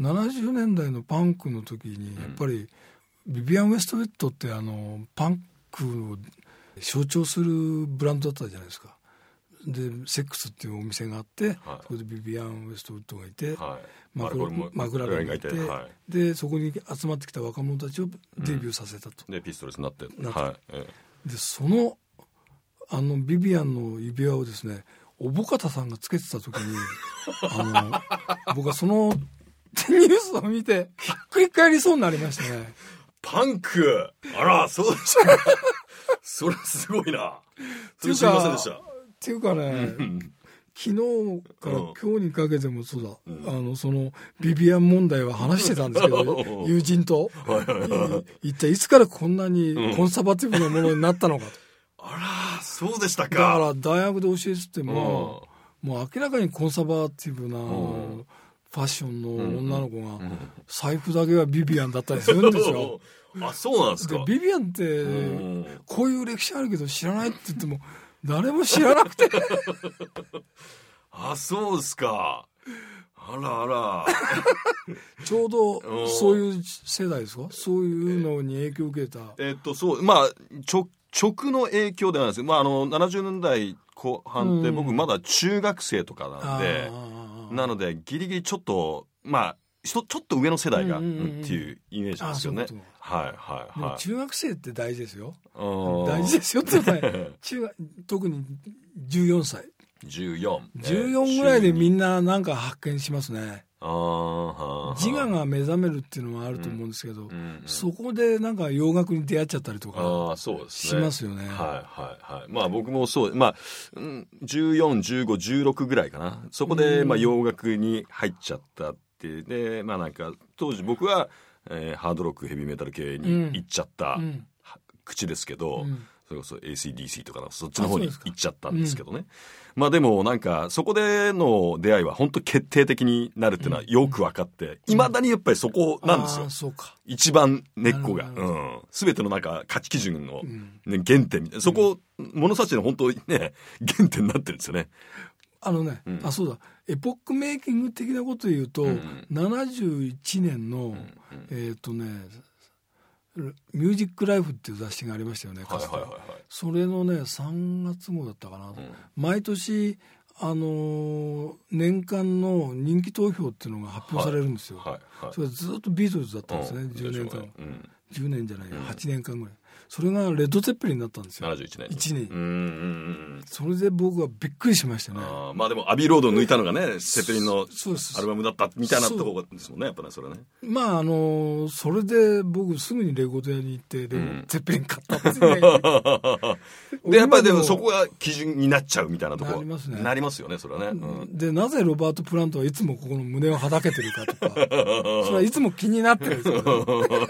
ななじゅうねんだいのパンクの時にやっぱりビビアン・ウェストウェットってあのパンクを象徴するブランドだったじゃないですか。でセックスっていうお店があって、はい、そこでビビアン・ウェストウッドがいて、はい、マクラレンがいて、はい、でそこに集まってきた若者たちをデビューさせたと、
うん、でピストルスになって
なった、はいええ、でそのあのビビアンの指輪をですねおぼかたさんがつけてた時にあの僕はそのニュースを見てひっくり返りそうになりましたね。
パンクあらそうですかそれすごいな。それ知りませんでした。
っていうかね、うん、昨日から今日にかけてもそうだ、うん、あのそのビビアン問題は話してたんですけど友人と一体いつからこんなにコンサバティブなものになったのかと、
うん、あらそうでしたか。
だから大学で教えてても、うん、もう明らかにコンサバティブな、うん、ファッションの女の子が、うん、財布だけはビビアンだったりするんですよ
あそうなんですか。
でビビアンって、うん、こういう歴史あるけど知らないって言っても誰も知らなくて
あそうですか。あらあら
ちょうどそういう世代ですか。そういうのに影響を受けた
えー、っとそうまあ直直の影響ではないですけど、まあ、あのななじゅうねんだいこう半って僕まだ中学生とかなんで、うん、なのでギリギリちょっとまあちょっと上の世代が、うんうんうん、っていうイメージですよね。はいはいはい。
中学生って大事ですよ。大事ですよって言ったら中学特にじゅうよんさい。
じゅうよん。
じゅうよんぐらいでみんななんか発見しますね。
あ
自我が目覚めるっていうのはあると思うんですけど、うんうんうん、そこでなんか洋楽に出会っちゃったりとかしますよね。
はいはいはい。まあ僕もそう、まあじゅうよん、じゅうご、じゅうろくぐらいかな。そこでまあ洋楽に入っちゃったって、でまあなんか当時僕は、えー、ハードロックヘビーメタル系に行っちゃった、うん、口ですけど、うん、それこそ エーシーディーシー とかそっちの方に行っちゃったんですけどね、うん、まあでもなんかそこでの出会いは本当決定的になるっていうのはよく分かっていま、うん、だにやっぱりそこなんですよ、
あそうか
一番根っこが、うん、全てのなんか価値基準の、ね、原点みたいなそこ、うん、物差しの本当にね原点になってるんですよね。
あのね、うん、あそうだエポックメイキング的なことを言うと、うん、ななじゅういちねんの、うんうん、えっ、ー、とねミュージックライフっていう雑誌がありましたよね、かつて、はいはいはいはい、それのねさんがつごうだったかな、うん、毎年あのー、年間の人気投票っていうのが発表されるんですよ、はいはいはい、それずっとビートルズだったんですね、うん、じゅうねんかん、うん、じゅうねんじゃない、うん、はちねんかんぐらいそれがレッド・ゼッペリンになったんですよ。
ななじゅういちねん。
いちねん。
うんうんうん。
それで僕はびっくりしましたね。
あまあでもアビーロードを抜いたのがね、ゼッペリンのアルバムだったみたいなところですもんね、やっぱねそれね。
まああのそれで僕すぐにレコード屋に行ってでも、うん、ゼッペリン買ったっていうね。
でやっぱりでもそこが基準になっちゃうみたいなところ
なりますね。
なりますよねそれはね。
うん、でなぜロバート・プラントはいつもここの胸をはだけてるかとか、それはいつも気になってるんですよ、ね。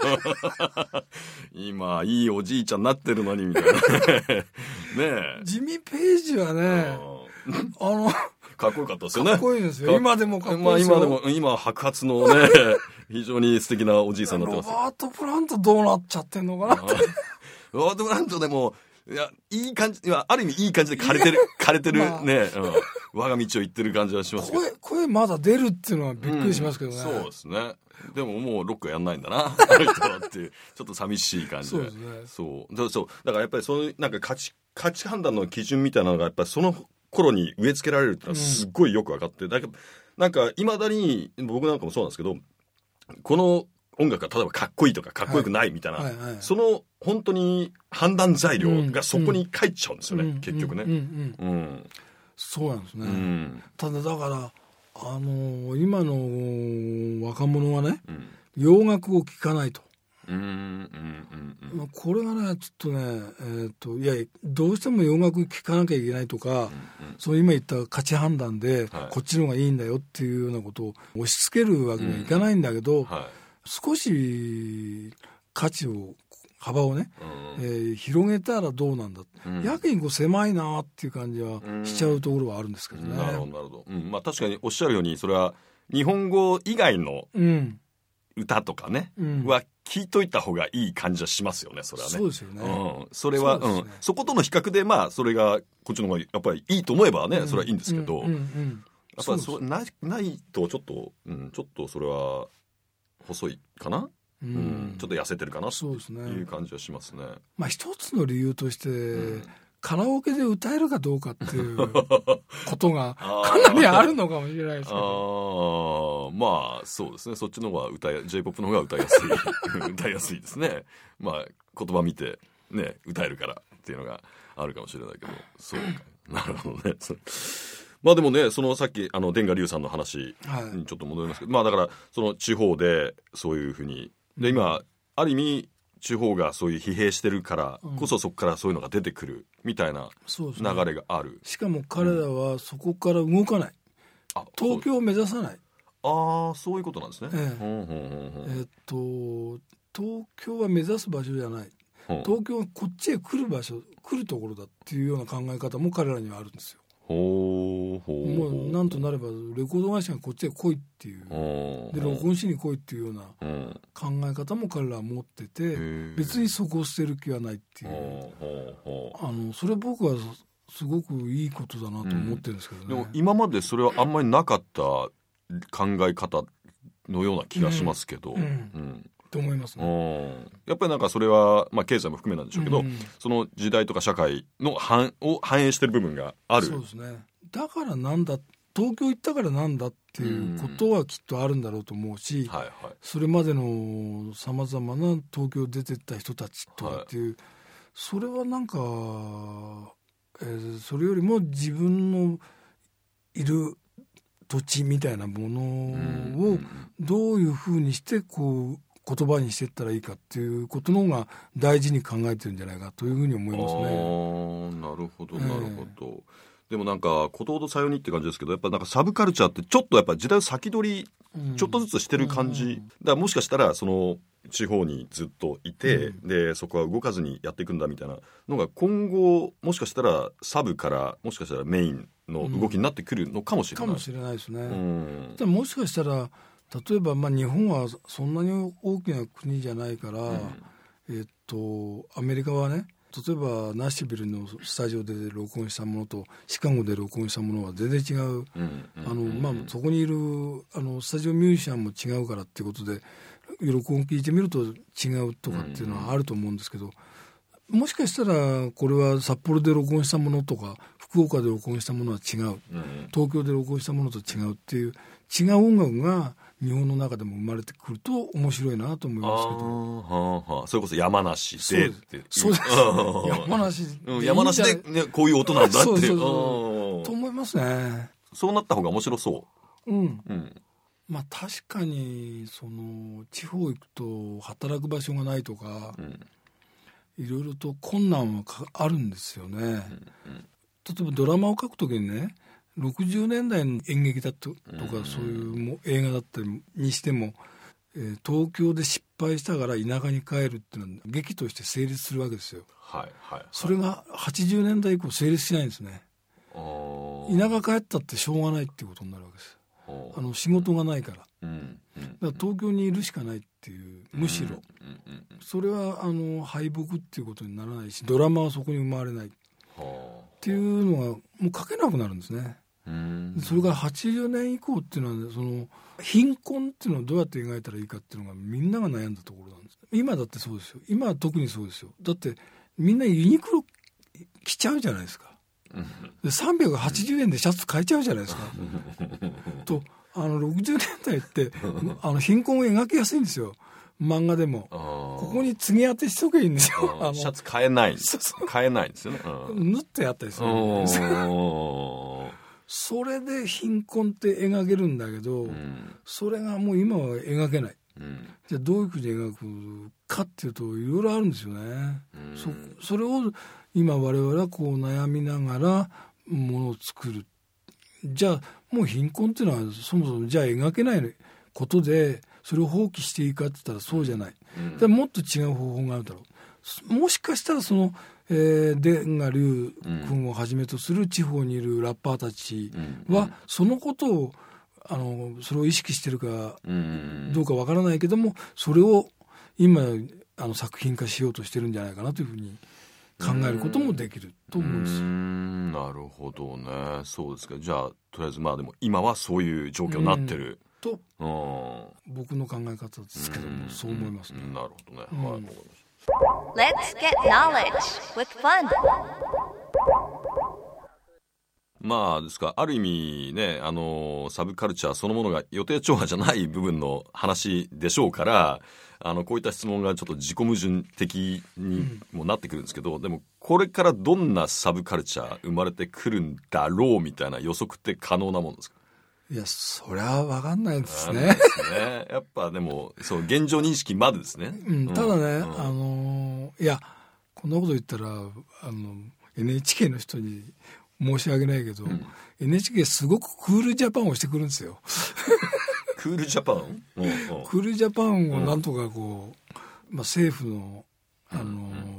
今いいおじいちゃんになってるのにみたいなねえ
ジミー・ペイジはねあの
かっこよかったですよね。
かっこいいですよ。今でもかっこいいですよ。
まあ今でも今白髪のね非常に素敵なおじいさんになってます。
ロバート・プラントどうなっちゃってんのかなって。
ロバート・プラントでもいやいい感じいやある意味いい感じで枯れてる枯れてる、まあ、ね、うん、我が道を行ってる感じはしますけど。
声声まだ出るっていうのはびっくりしますけどね。
うん、そうですね。でももうロックはやんないんだなある人はっていうちょっと寂しい感じで。そうですね。そうそうだからやっぱりそういうなんか価値価値判断の基準みたいなのがやっぱりその頃に植え付けられるっていうのはすっごいよく分かって、うん、だけどなんかいまだに僕なんかもそうなんですけどこの音楽が例えばかっこいいとかかっこよくないみたいな、はいはいはい、その本当に判断材料がそこに書いちゃうんですよね、うん、結局ね、うんうんうんうん、
そうなんですね、うん、ただだからああの今の若者はね、うん、洋楽を聴かないと。うんうんうんうん、これがねちょっとね、えー、といやどうしても洋楽聴かなきゃいけないとか、うんうん、そう今言った価値判断で、はい、こっちの方がいいんだよっていうようなことを押し付けるわけにはいかないんだけど、うんはい、少し価値を幅をね、うんえー、広げたらどうなんだ、うん、やけにこう狭いなっていう感じはしちゃうところはあるんですけどね、うん、
なるほどなるほど、うんまあ、確かにおっしゃるようにそれは日本語以外の歌とかね、うん、は聞いといた方がいい感じはしますよね。それはね。
そうですよね、
うん、それは そ, う、ねうん、そことの比較でまあそれがこっちの方がやっぱりいいと思えばね、うん、それはいいんですけど、うんうんうん、やっぱりそれ な, ないとちょっと、うん、ちょっとそれは細いかな、うんうん、ちょっと痩せてるかなという感じはしますね。
まあ一つの理由として、うん、カラオケで歌えるかどうかっていうことがかなりあるのかもしれないですけど
あまあそうですね。そっちの方が歌い J-ポップ の方が歌いやすい歌いやすいですね。まあ言葉見てね歌えるからっていうのがあるかもしれないけどそうかなるほどね。まあでもねそのさっきあの田賀龍さんの話にちょっと戻りますけど、はい、まあだからその地方でそういうふうにで今ある意味地方がそういう疲弊してるからこそそこからそういうのが出てくるみたいな流れがある、ね、
しかも彼らはそこから動かない、うん、東京を目指さない。
ああそういうことなんですね、ええうんうんうん
えー、っと東京は目指す場所じゃない、うん、東京はこっちへ来る場所来るところだっていうような考え方も彼らにはあるんですよ。ほうほうほうもうなんとなればレコード会社がこっちへ来いっていうで録音しに来いっていうような考え方も彼らは持ってて別にそこを捨てる気はないっていうあのそれ僕はすごくいいことだなと思ってるんですけどね、うん、でも
今までそれはあんまりなかった考え方のような気がしますけど、うんうんうん
と思いますね。
やっぱりなんかそれは、まあ、経済も含めなんでしょうけど、うん、その時代とか社会の反を反映している部分がある。
そうですね。だからなんだ東京行ったからなんだっていうことはきっとあるんだろうと思うし、うんはいはい、それまでのさまざまな東京出てった人たちとかっていう、はい、それはなんか、えー、それよりも自分のいる土地みたいなものをどういうふうにしてこう言葉にしていったらいいかっていうことの方が大事に考えてるんじゃないかというふうに思いますね。
あなるほどなるほど、えー、でもなんかことほどさようにって感じですけどやっぱなんかサブカルチャーってちょっとやっぱ時代を先取りちょっとずつしてる感じ、うん、だからもしかしたらその地方にずっといて、うん、でそこは動かずにやっていくんだみたいなのが今後もしかしたらサブからもしかしたらメインの動きになってくるのかもしれない、うん、
かもしれないですね、うん、もしかしたら例えばまあ日本はそんなに大きな国じゃないから、うんえー、っとアメリカはね例えばナッシュビルのスタジオで録音したものとシカゴで録音したものは全然違う、うんうんあのまあ、そこにいるあのスタジオミュージシャンも違うからっていうことで録音を聞いてみると違うとかっていうのはあると思うんですけど、もしかしたらこれは札幌で録音したものとか福岡で録音したものは違う、東京で録音したものと違うっていう違う音楽が日本の中でも生まれてくると面白いなと思いますけど、
あ、はあはあ、それこそ山梨でって
そうです山梨でいい、
うん、山梨で、ね、こういう音なんだってそうそうそう
と思いますね。
そうなった方が面白そう、うん
うん、まあ確かにその地方行くと働く場所がないとか、うん、いろいろと困難はあるんですよね、うんうん、例えばドラマを書くときにねろくじゅうねんだいの演劇だとかそういうも映画だったりにしても、えー、東京で失敗したから田舎に帰るっていうのは劇として成立するわけですよ、はいはいはい、それがはちじゅうねんだい以降成立しないんですね。田舎帰ったってしょうがないっていうことになるわけです。あの仕事がないから、うんうん、だから東京にいるしかないっていうむしろ、うんうんうん、それはあの敗北っていうことにならないしドラマはそこに生まれないっていうのがもう書けなくなるんですね。うんそれからはちじゅうねん以降っていうのは、ね、その貧困っていうのをどうやって描いたらいいかっていうのがみんなが悩んだところなんです。今だってそうですよ。今は特にそうですよ。だってみんなユニクロ着ちゃうじゃないですか。でさんびゃくはちじゅうえんでシャツ買えちゃうじゃないですかとあのろくじゅうねんだいってあの貧困を描きやすいんですよ。漫画でもここに継ぎ当てしとけばいいんですよ。あの
シャツ買えないそうそう買えないんですよね、
うん、縫ってやったりするんですそれで貧困って描けるんだけど、うん、それがもう今は描けない、うん、じゃあどういうふうに描くかっていうといろいろあるんですよね、うん、そ, それを今我々はこう悩みながらものを作る。じゃあもう貧困っていうのはそもそもじゃあ描けないことでそれを放棄していいかって言ったらそうじゃない、うん、だもっと違う方法があるだろう。もしかしたらその、えー、デンガリュウ君をはじめとする地方にいるラッパーたちはそのことをあのそれを意識してるかどうかわからないけどもそれを今あの作品化しようとしてるんじゃないかなというふうに考えることもできると思うんですよ。
うーん、なるほどね。そうですか。じゃあとりあえずまあでも今はそういう状況になってる
と僕の考え方ですけどもそう思いますね。
なるほどね、うん、はい、
Let's get knowledge with fun.
まあですからある意味ね、あのサブカルチャーそのものが予定調和じゃない部分の話でしょうから、あのこういった質問がちょっと自己矛盾的にもなってくるんですけど、うん、でもこれからどんなサブカルチャー生まれてくるんだろうみたいな予測って可能なもんですか？
いやそりゃ分かんないですね。
ですねやっぱでもそう現状認識までですね、
うん、ただね、うん、あのいやこんなこと言ったらあの エヌエイチケー の人に申し訳ないけど、うん、エヌエイチケー すごくクールジャパンをしてくるんですよ。
クールジャパン、うんうん、
クールジャパンをなんとかこう、まあ、政府の、あのーうん、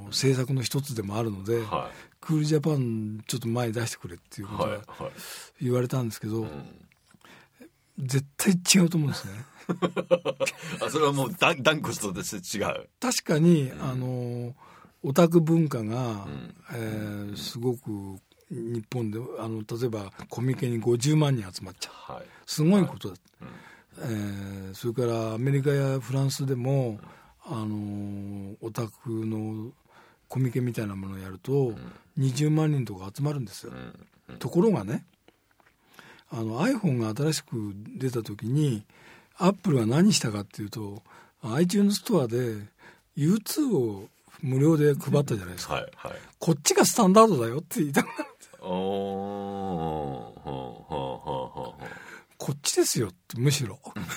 政策の一つでもあるので、はい、クールジャパンちょっと前に出してくれっていうことが言われたんですけど、はいはいうん、絶対違うと思うんですね。
あそれはもう断固として違う。
確かに、うん、あのー、オタク文化が、うんえー、すごく日本であの例えばコミケにごじゅうまんにん集まっちゃう、はい、すごいことだ、はいうんえー、それからアメリカやフランスでも、うん、あのオタクのコミケみたいなものをやると、うん、にじゅうまんにんとか集まるんですよ、うんうん、ところがねあの iPhone が新しく出た時にアップルが何したかっていうと iTunes ストアで ユーツー を無料で配ったじゃないですか、はいはい、こっちがスタンダードだよって言いたくなるんですよ。おーほうほうほうほうこっちですよってむしろ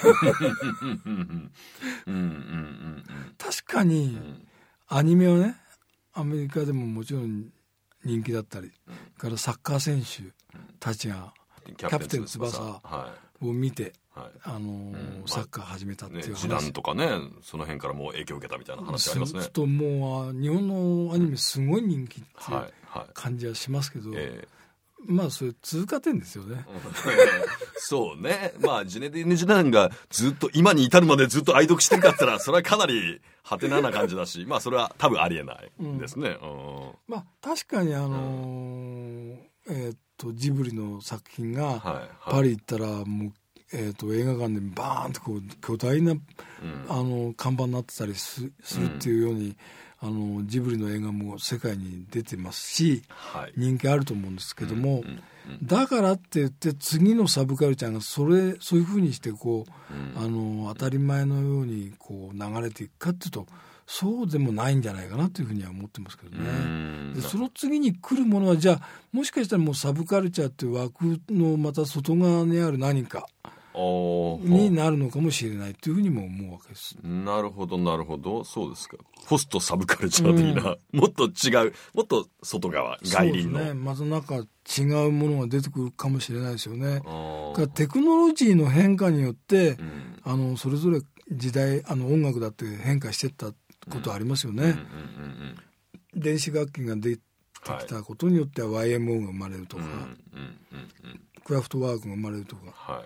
確かにアニメはねアメリカでももちろん人気だったりからサッカー選手たちがキャプテン翼を見て、はいあのーうん、サッカー始めたっていう話、
ね、ジダンとかねその辺からもう影響を受けたみたいな話ありますね。
そうするともう日本のアニメすごい人気っていう感じはしますけど、はいはいえー、まあそれ通過点ですよね。
そうねまあジネディネジダンがずっと今に至るまでずっと愛読してるかって言ったらそれはかなりハテナな感じだしまあそれは多分ありえないですね、うんうん、
まあ確かにあのーうんえー、っとジブリの作品がパリ行ったらもうえー、と映画館でバーンとこう巨大な、うん、あの看板になってたり す, するっていうように、うん、あのジブリの映画も世界に出てますし、はい、人気あると思うんですけども、うんうんうん、だからって言って次のサブカルチャーがそれそういうふうにしてこう、うん、あの当たり前のようにこう流れていくかっていうとそうでもないんじゃないかなというふうには思ってますけどね。でその次に来るものはじゃあもしかしたらもうサブカルチャーっていう枠のまた外側にある何かになるのかもしれないというふうにも思うわけです。
なるほどなるほどそうですか。ポストサブカルチャー的な、うん、もっと違うもっと外側外輪のそうですねまたなんか違うものが出てくるかもしれないですよね。からテクノロジーの変化によって、うん、あのそれぞれ時代あの音楽だって変化していったことありますよね、うんうんうんうん、電子楽器が出てきたことによっては ワイエムオー が生まれるとか、うんうんうんうん、クラフトワークが生まれるとか、はい、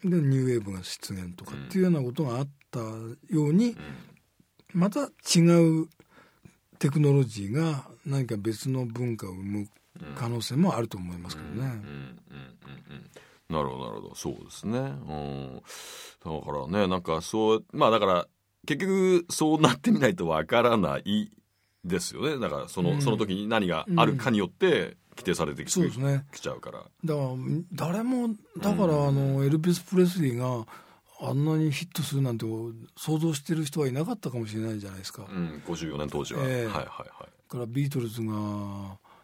でニューウェーブが出現とかっていうようなことがあったように、うん、また違うテクノロジーが何か別の文化を生む可能性もあると思いますけどね、うんうんうんうんうん、なるほどなるほどそうですね、うん、だからねなんかそうまあだから結局そうなってみないとわからないですよね。だからその、うん、その時に何があるかによって規定されてき、うんね、きちゃうから
だから誰もだから、うん、あのエルビス・プレスリーがあんなにヒットするなんて想像してる人はいなかったかもしれないじゃないですか、
うん、ごじゅうよねん当時は、えー、はいはいはい
からビートルズが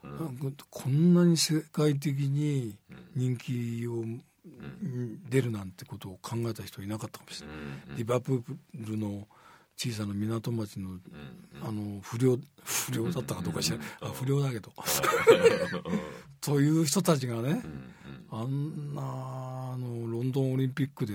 うん、こんなに世界的に人気を出るなんてことを考えた人いなかったかもしれない、うん、リバプールの小さな港町の、うん、あの不良不良だったかどうか知らない、うん、あ不良だけどという人たちがね、うん、あんなあのロンドンオリンピックで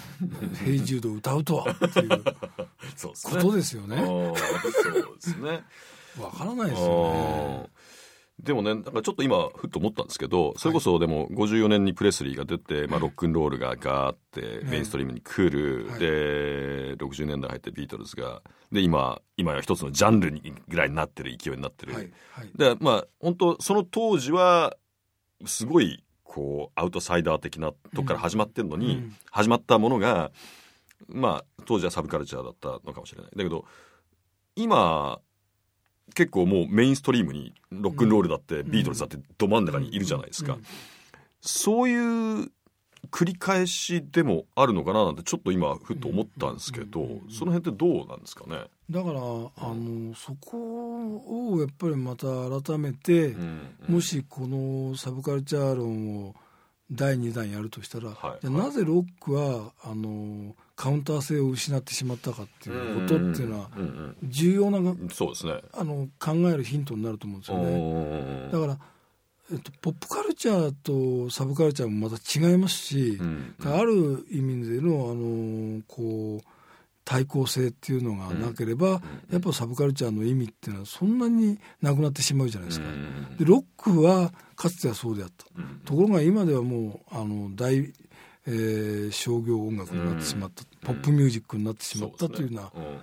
「ヘイジュード」を歌うとはっていうことですよね。
そうですね。
わからないですよね。
でもね、なんかちょっと今ふっと思ったんですけど、それこそでもごじゅうよねんにプレスリーが出て、まあ、ロックンロールがガーってメインストリームに来る、はい、でろくじゅうねんだい入ってビートルズがで今今や一つのジャンルにぐらいになってる勢いになってる、はいはい、でまあ本当その当時はすごいこうアウトサイダー的なとこから始まってるのに、うん、始まったものがまあ当時はサブカルチャーだったのかもしれない。だけど今結構もうメインストリームにロックンロールだってビートルズだってど真ん中にいるじゃないですか、うんうん、そういう繰り返しでもあるのかななんてちょっと今ふっと思ったんですけど、うんうんうん、その辺ってどうなんですかね。
だからあのそこをやっぱりまた改めて、うんうん、もしこのサブカルチャー論をだいにだんやるとしたら、はい、じゃなぜロックはあのカウンター性を失ってしまったかっていうことっていうのは重要な、
そうですね、あの
考えるヒントになると思うんですよね。だから、えっと、ポップカルチャーとサブカルチャーもまた違いますし、うんうん、ある意味での、あのこう対抗性っていうのがなければ、うんうん、やっぱサブカルチャーの意味っていうのはそんなになくなってしまうじゃないですか、うんうん、でロックはかつてはそうであった、うんうん、ところが今ではもうあの大、えー、商業音楽になってしまった、うん、ポップミュージックになってしまったというのは、うんうんうん、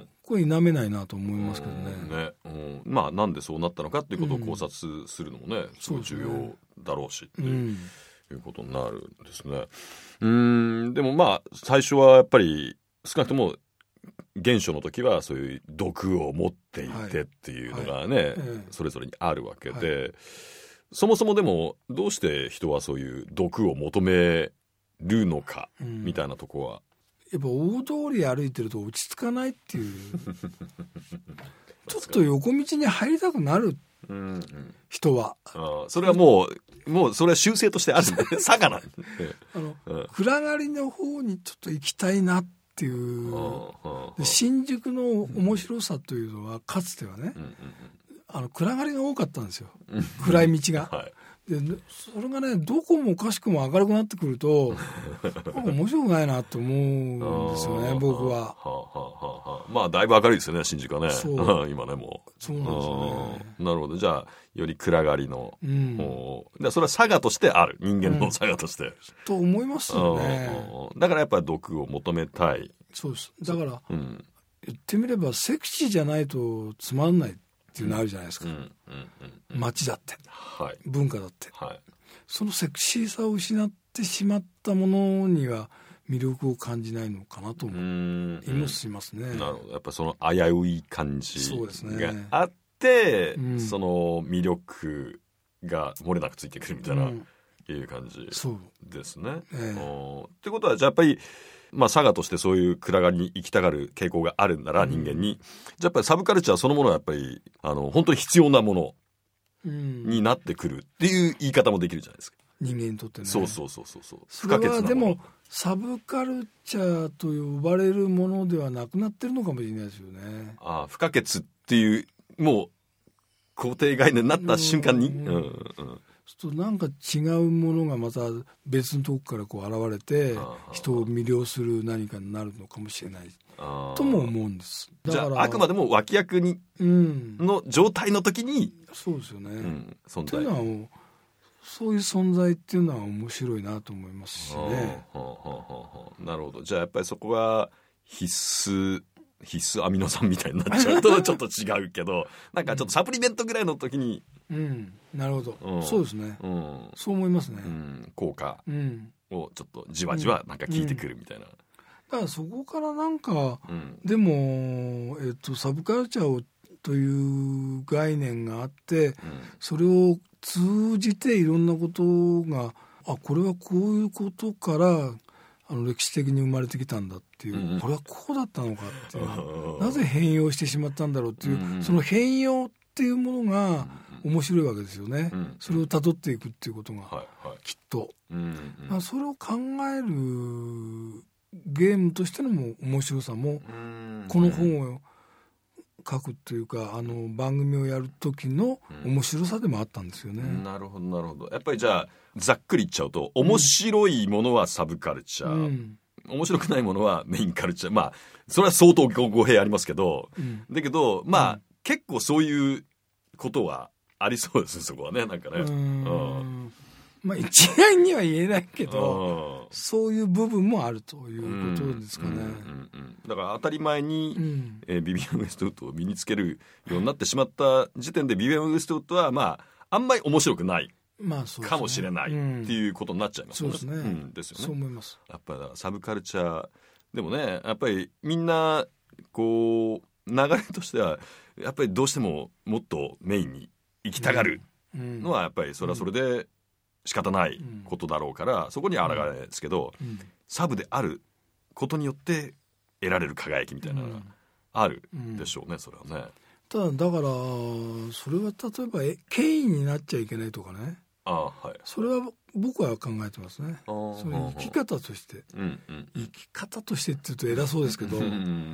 これ否めないなと思いますけどね、
うんねうん、まあなんでそうなったのかっていうことを考察するのもね、うん、すごい重要だろうしっていう、うん、いうことになるんですね。うーんでもまあ最初はやっぱり少なくとも原初の時はそういう毒を持っていてっていうのがね、はいはい、それぞれにあるわけで、はい、そもそもでもどうして人はそういう毒を求めるのかみたいなとこは、
うん、やっぱ大通り歩いてると落ち着かないっていうちょっと横道に入りたくなるうんうん、人は
あそれはもうもうそれは習性としてあるんで佐賀なんで
あの、うん、暗がりの方にちょっと行きたいなっていう、で新宿の面白さというのはかつてはね、うんうんうん、あの暗がりが多かったんですよ暗い道が、はい、でそれがねどこもかしくも明るくなってくると面白くないなと思うんですよね僕は。はあはあ
はあ、まあだいぶ明るいですよね新宿はね今ねもう
そうなんですよね。
なるほど。じゃあより暗がりの、うん、でそれは差がとしてある人間の差がとして、うん、
と思いますよね。
だからやっぱり毒を求めたい。
そうです。だから、うん、言ってみればセクシーじゃないとつまんないっていうのあるじゃないですか、うんうんうんうん、街だって、はい、文化だって、はい、そのセクシーさを失ってしまったものには魅力を感じないのかなと思いもしますね。
なるほど。やっぱりその危うい感じがあって、うん、その魅力が漏れなくついてくるみたいな、うん、いう感じですね。えー、ってことはじゃあやっぱりまあ、佐賀としてそういう暗がりに行きたがる傾向があるんなら人間に、うん、じゃあやっぱりサブカルチャーそのものはやっぱりあの本当に必要なものになってくるっていう言い方もできるじゃないですか
人間にとってね。
そうそうそうそうそう
不可欠なもの。それはでもサブカルチャーと呼ばれるものではなくなってるのかもしれないですよね。
ああ不可欠っていうもう肯定概念になった瞬間に、うんうんうん
となんか違うものがまた別のとこからこう現れて人を魅了する何かになるのかもしれないとも思うんです。だから
じゃああくまでも脇役に、うん、の状態の時に
そうですよね、うん、
存在
っていうのはもうそういう存在っていうのは面白いなと思いますしね。はあはあは
あ、なるほど。じゃあやっぱりそこが必須必須アミノ酸みたいになっちゃうとちょっと違うけどなんかちょっとサプリメントぐらいの時に、
うん、なるほど、うん、そうですね、うん、そう思いますね、
うん、効果をちょっとじわじわなんか効いてくるみたいな、うんうん、
だからそこからなんか、うん、でも、えっと、サブカルチャーをという概念があって、うん、それを通じていろんなことがあこれはこういうことからあの歴史的に生まれてきたんだっていう、これはこうだったのかっていうなぜ変容してしまったんだろうっていう、その変容っっていうものが面白いわけですよね、うんうん、それを辿っていくっていうことが、はいはい、きっと、うんうんまあ、それを考えるゲームとしてのも面白さも、うんうん、この本を書くというかあの番組をやる時の面白さでもあったんですよね、うん、
なるほどなるほど。やっぱりじゃあざっくり言っちゃうと面白いものはサブカルチャー、うん、面白くないものはメインカルチャー、まあそれは相当語弊ありますけど、うん、だけどまあ、うん、結構そういうことはありそうですね、そこはね、なんかね。うーん、
うんまあ、一概には言えないけど、そういう部分もあるということですかね。うんうんうん、
だから当たり前に、うんえー、ビビアン・ウエストウッドを身につけるようになってしまった時点で、ビビアン・ウエストウッドは、まあ、あんまり面白くない、まあそうですね、かもしれないっていうことになっちゃいますよね。そうですね。うん、ですよね。
そう思います。
やっぱりサブカルチャーでもね、やっぱりみんなこう流れとしてはやっぱりどうしてももっとメインに行きたがるのはやっぱりそれはそれで仕方ないことだろうから、そこには抗えないですけど、サブであることによって得られる輝きみたいなのがあるでしょうね、それはね。
ただだからそれは例えば権威になっちゃいけないとかね、あ、はい、それは僕は考えてますね。その生き方として、うんうん、生き方としてって言うと偉そうですけど、うん、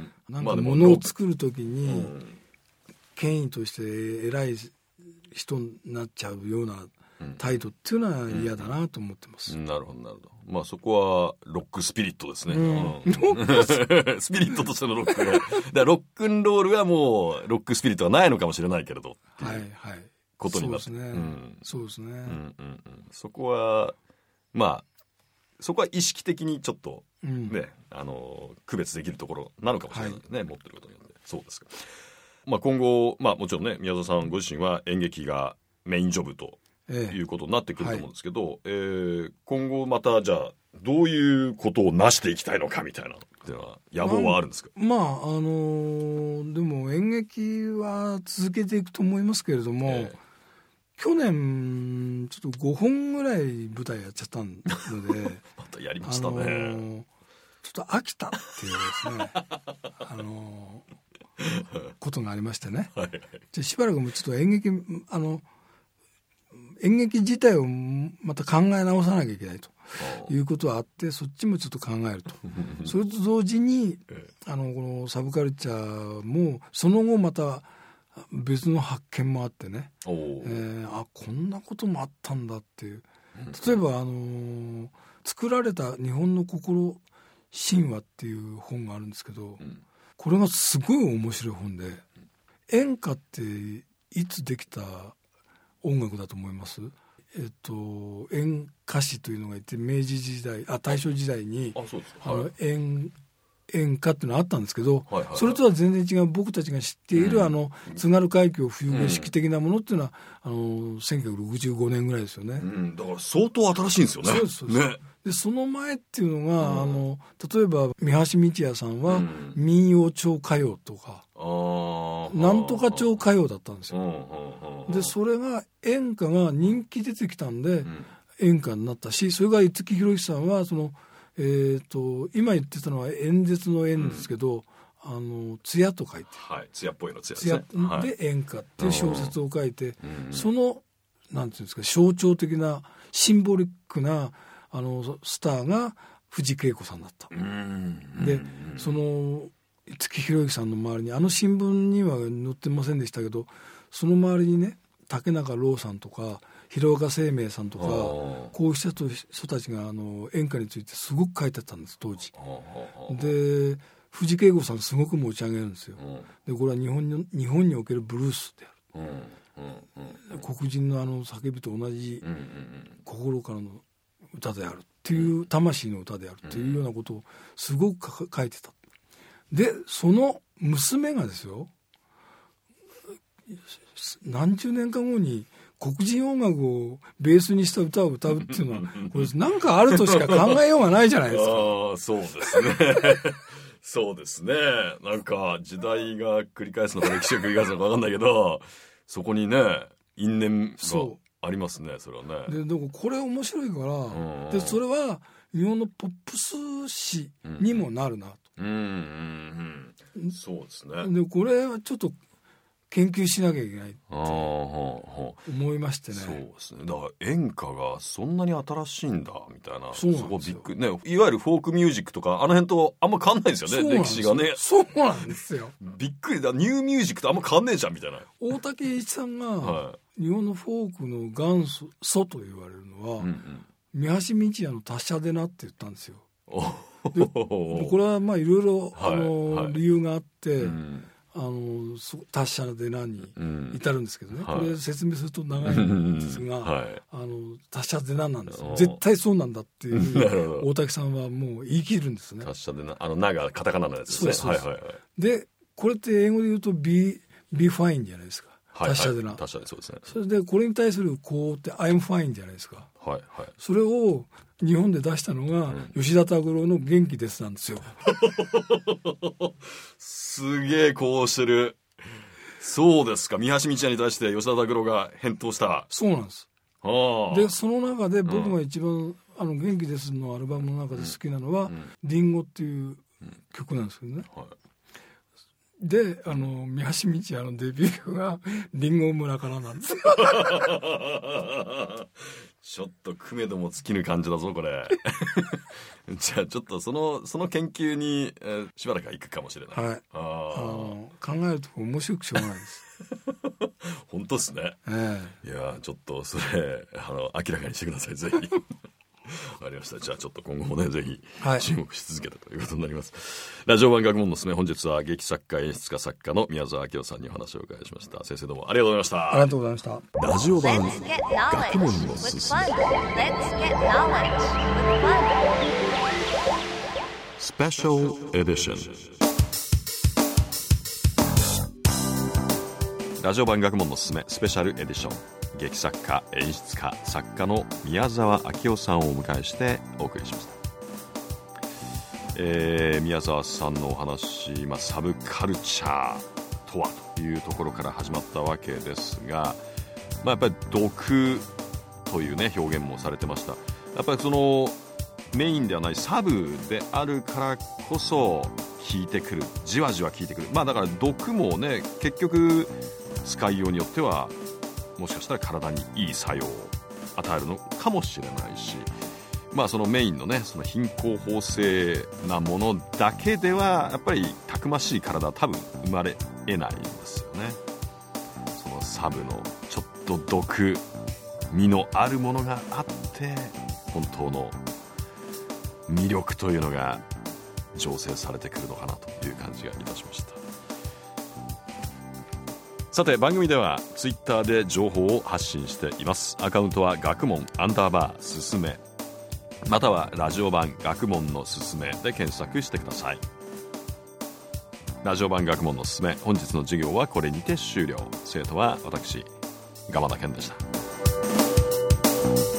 なんか物を作るときに権威として偉い人になっちゃうような態度っていうのは嫌だなと思ってます、うんうん、
なるほどなるほど。まあそこはロックスピリットですね、うん、スピリットとしてのロックでだからロックンロールはもうロックスピリットはないのかもしれないけれどはいはいことになって、そうですね、うん、そうですね、うんうんうん、そこはまあそこは意識的にちょっとね、うん、あの区別できるところなのかもしれないね、はい、持ってることによって。そうですか。まあ、今後、まあ、もちろんね宮沢さんご自身は演劇がメインジョブということになってくると思うんですけど、ええはいえー、今後またじゃあどういうことを成していきたいのかみたいなっていうのは野望はあるんですか。
まあ、まあ、あのー、でも演劇は続けていくと思いますけれども、えー、去年ちょっとごほんぐらい舞台やっちゃったので
またやりましたね、あのー、
ちょっと飽きたっていうですねあのーことがありましてね、はいはい、じゃしばらくもちょっと演劇あの演劇自体をまた考え直さなきゃいけないということはあって、そっちもちょっと考えるとそれと同時にあのこのサブカルチャーもその後また別の発見もあってね、えー、あこんなこともあったんだっていう、例えばあの作られた日本の心神話っていう本があるんですけど、うんこれがすごい面白い本で、演歌っていつできた音楽だと思います？えっと演歌師というのがいて、明治時代あ大正時代にあそうですか、はい、あの 演, 演歌っていうのがあったんですけど、はいはいはい、それとは全然違う僕たちが知っている、うん、あの津軽海峡冬景色的なものっていうのは、うん、あのせんきゅうひゃくろくじゅうごねんぐらいですよね、うん、
だから相当新しいんですよね。
そうですそうです、ねでその前っていうのが、うん、あの例えば三橋美智也さんは、うん、民謡調歌謡とか、うん、なんとか調歌謡だったんですよ、うん、でそれが演歌が人気出てきたんで、うん、演歌になったし、それが五木ひろしさんはその、えー、と今言ってたのは演説の演ですけど、うん、あの艶と書いて、
はい、艶っぽいの艶ですね、
で演歌っていう小説を書いて、うん、そのなんていうんですか象徴的なシンボリックなあのスターが藤圭子さんだった。うんでその五木ひろゆきさんの周りにあの新聞には載ってませんでしたけど、その周りにね竹中郎さんとか広岡生命さんとかこういう人たちがあの演歌についてすごく書いてあったんです当時で。藤圭子さんすごく持ち上げるんですよ。でこれは日本に、日本におけるブルースである、うんうんうん、黒人のあの叫びと同じ心からの歌であるっていう魂の歌であるっていうようなことをすごく書いてた。でその娘がですよ何十年か後に黒人音楽をベースにした歌を歌うっていうのはこれなんかあるとしか考えようがないじゃないですか。
あそうですねそうですね。なんか時代が繰り返すのか歴史が繰り返すのか分かんないけどそこにね因縁がありますね。それはね。
ででもこれ面白いから、うん、でそれは日本のポップス史にもなるなと、うんうんうんうん、そうですね。でこれはちょっと研究しなきゃいけないって思いましてね。
そうですね。だから演歌がそんなに新しいんだみたいな。
そうなんですよ。
そこびっくりね。いわゆるフォークミュージックとかあの辺とあんま変わんないですよね。歴史がね。
そうなんですよ。
びっくりだ。ニューミュージックとあんま変わんねえじゃんみたいな。
大竹栄一さんが、はい、日本のフォークの元祖と言われるのは、うんうん、三橋道也の達者でなって言ったんですよ。でこれはまあいろいろあの、はいはい、理由があって、うん、あの達者でなに至るんですけどね、うん、これ説明すると長いんですが、はい、あの達者でななんですよ。絶対そうなんだっていう大竹さんはもう言い切るんですね。
達者でな、あのながカタカナのやつですね。
そうそうそう、はいはいはい、でこれって英語で言うと be, be fine じゃないですか。達者でな、はいはい、達者でそうですね。それでこれに対するこうって I'm fine じゃないですか。
はいはい、
それを日本で出したのが、うん、吉田拓郎の元気ですなんですよ。
すげえこうしてる。そうですか。三橋道也に対して吉田拓郎が返答した。
そうなんです。でその中で僕が一番、うん、あの元気ですのアルバムの中で好きなのは、うん、リンゴっていう曲なんですけどね、うん、はい、であの三橋道也のデビュー曲がリンゴ村からなんですよ。
ちょっとくめども尽きぬ感じだぞこれ。じゃあちょっとそのその研究に、えー、しばらくは行くかもしれない。
はい、あの考えると面白くしょうがないです。
本当ですね、えー、いやちょっとそれあの明らかにしてくださいぜひ。わかりました。じゃあちょっと今後もねぜひ注目し続けたということになります、はい、ラジオ版学問のすすめ、本日は劇作家演出家作家の宮沢明夫さんにお話をお伺いしました。先生どうもありがとうございました。
ありがとうございました。
ラジオ版学問のすすめスペシャルエディション。ラジオ版学問のすすめスペシャルエディション、劇作家演出家作家の宮沢明夫さんをお迎えしてお送りしました。えー、宮沢さんのお話、まあ、サブカルチャーとはというところから始まったわけですが、まあ、やっぱり毒というね表現もされてました。やっぱりそのメインではないサブであるからこそ効いてくる、じわじわ効いてくる。まあだから毒もね結局使いようによってはもしかしたら体にいい作用を与えるのかもしれないし、まあそのメインのねその貧困法制なものだけではやっぱりたくましい体は多分生まれ得ないんですよね。そのサブのちょっと毒味のあるものがあって本当の魅力というのが醸成されてくるのかなという感じがいたしました。さて番組ではツイッターで情報を発信しています。アカウントは学問アンダーバーすすめ、またはラジオ版学問のすすめで検索してください。ラジオ版学問のすすめ、本日の授業はこれにて終了。生徒は私、蒲田健でした。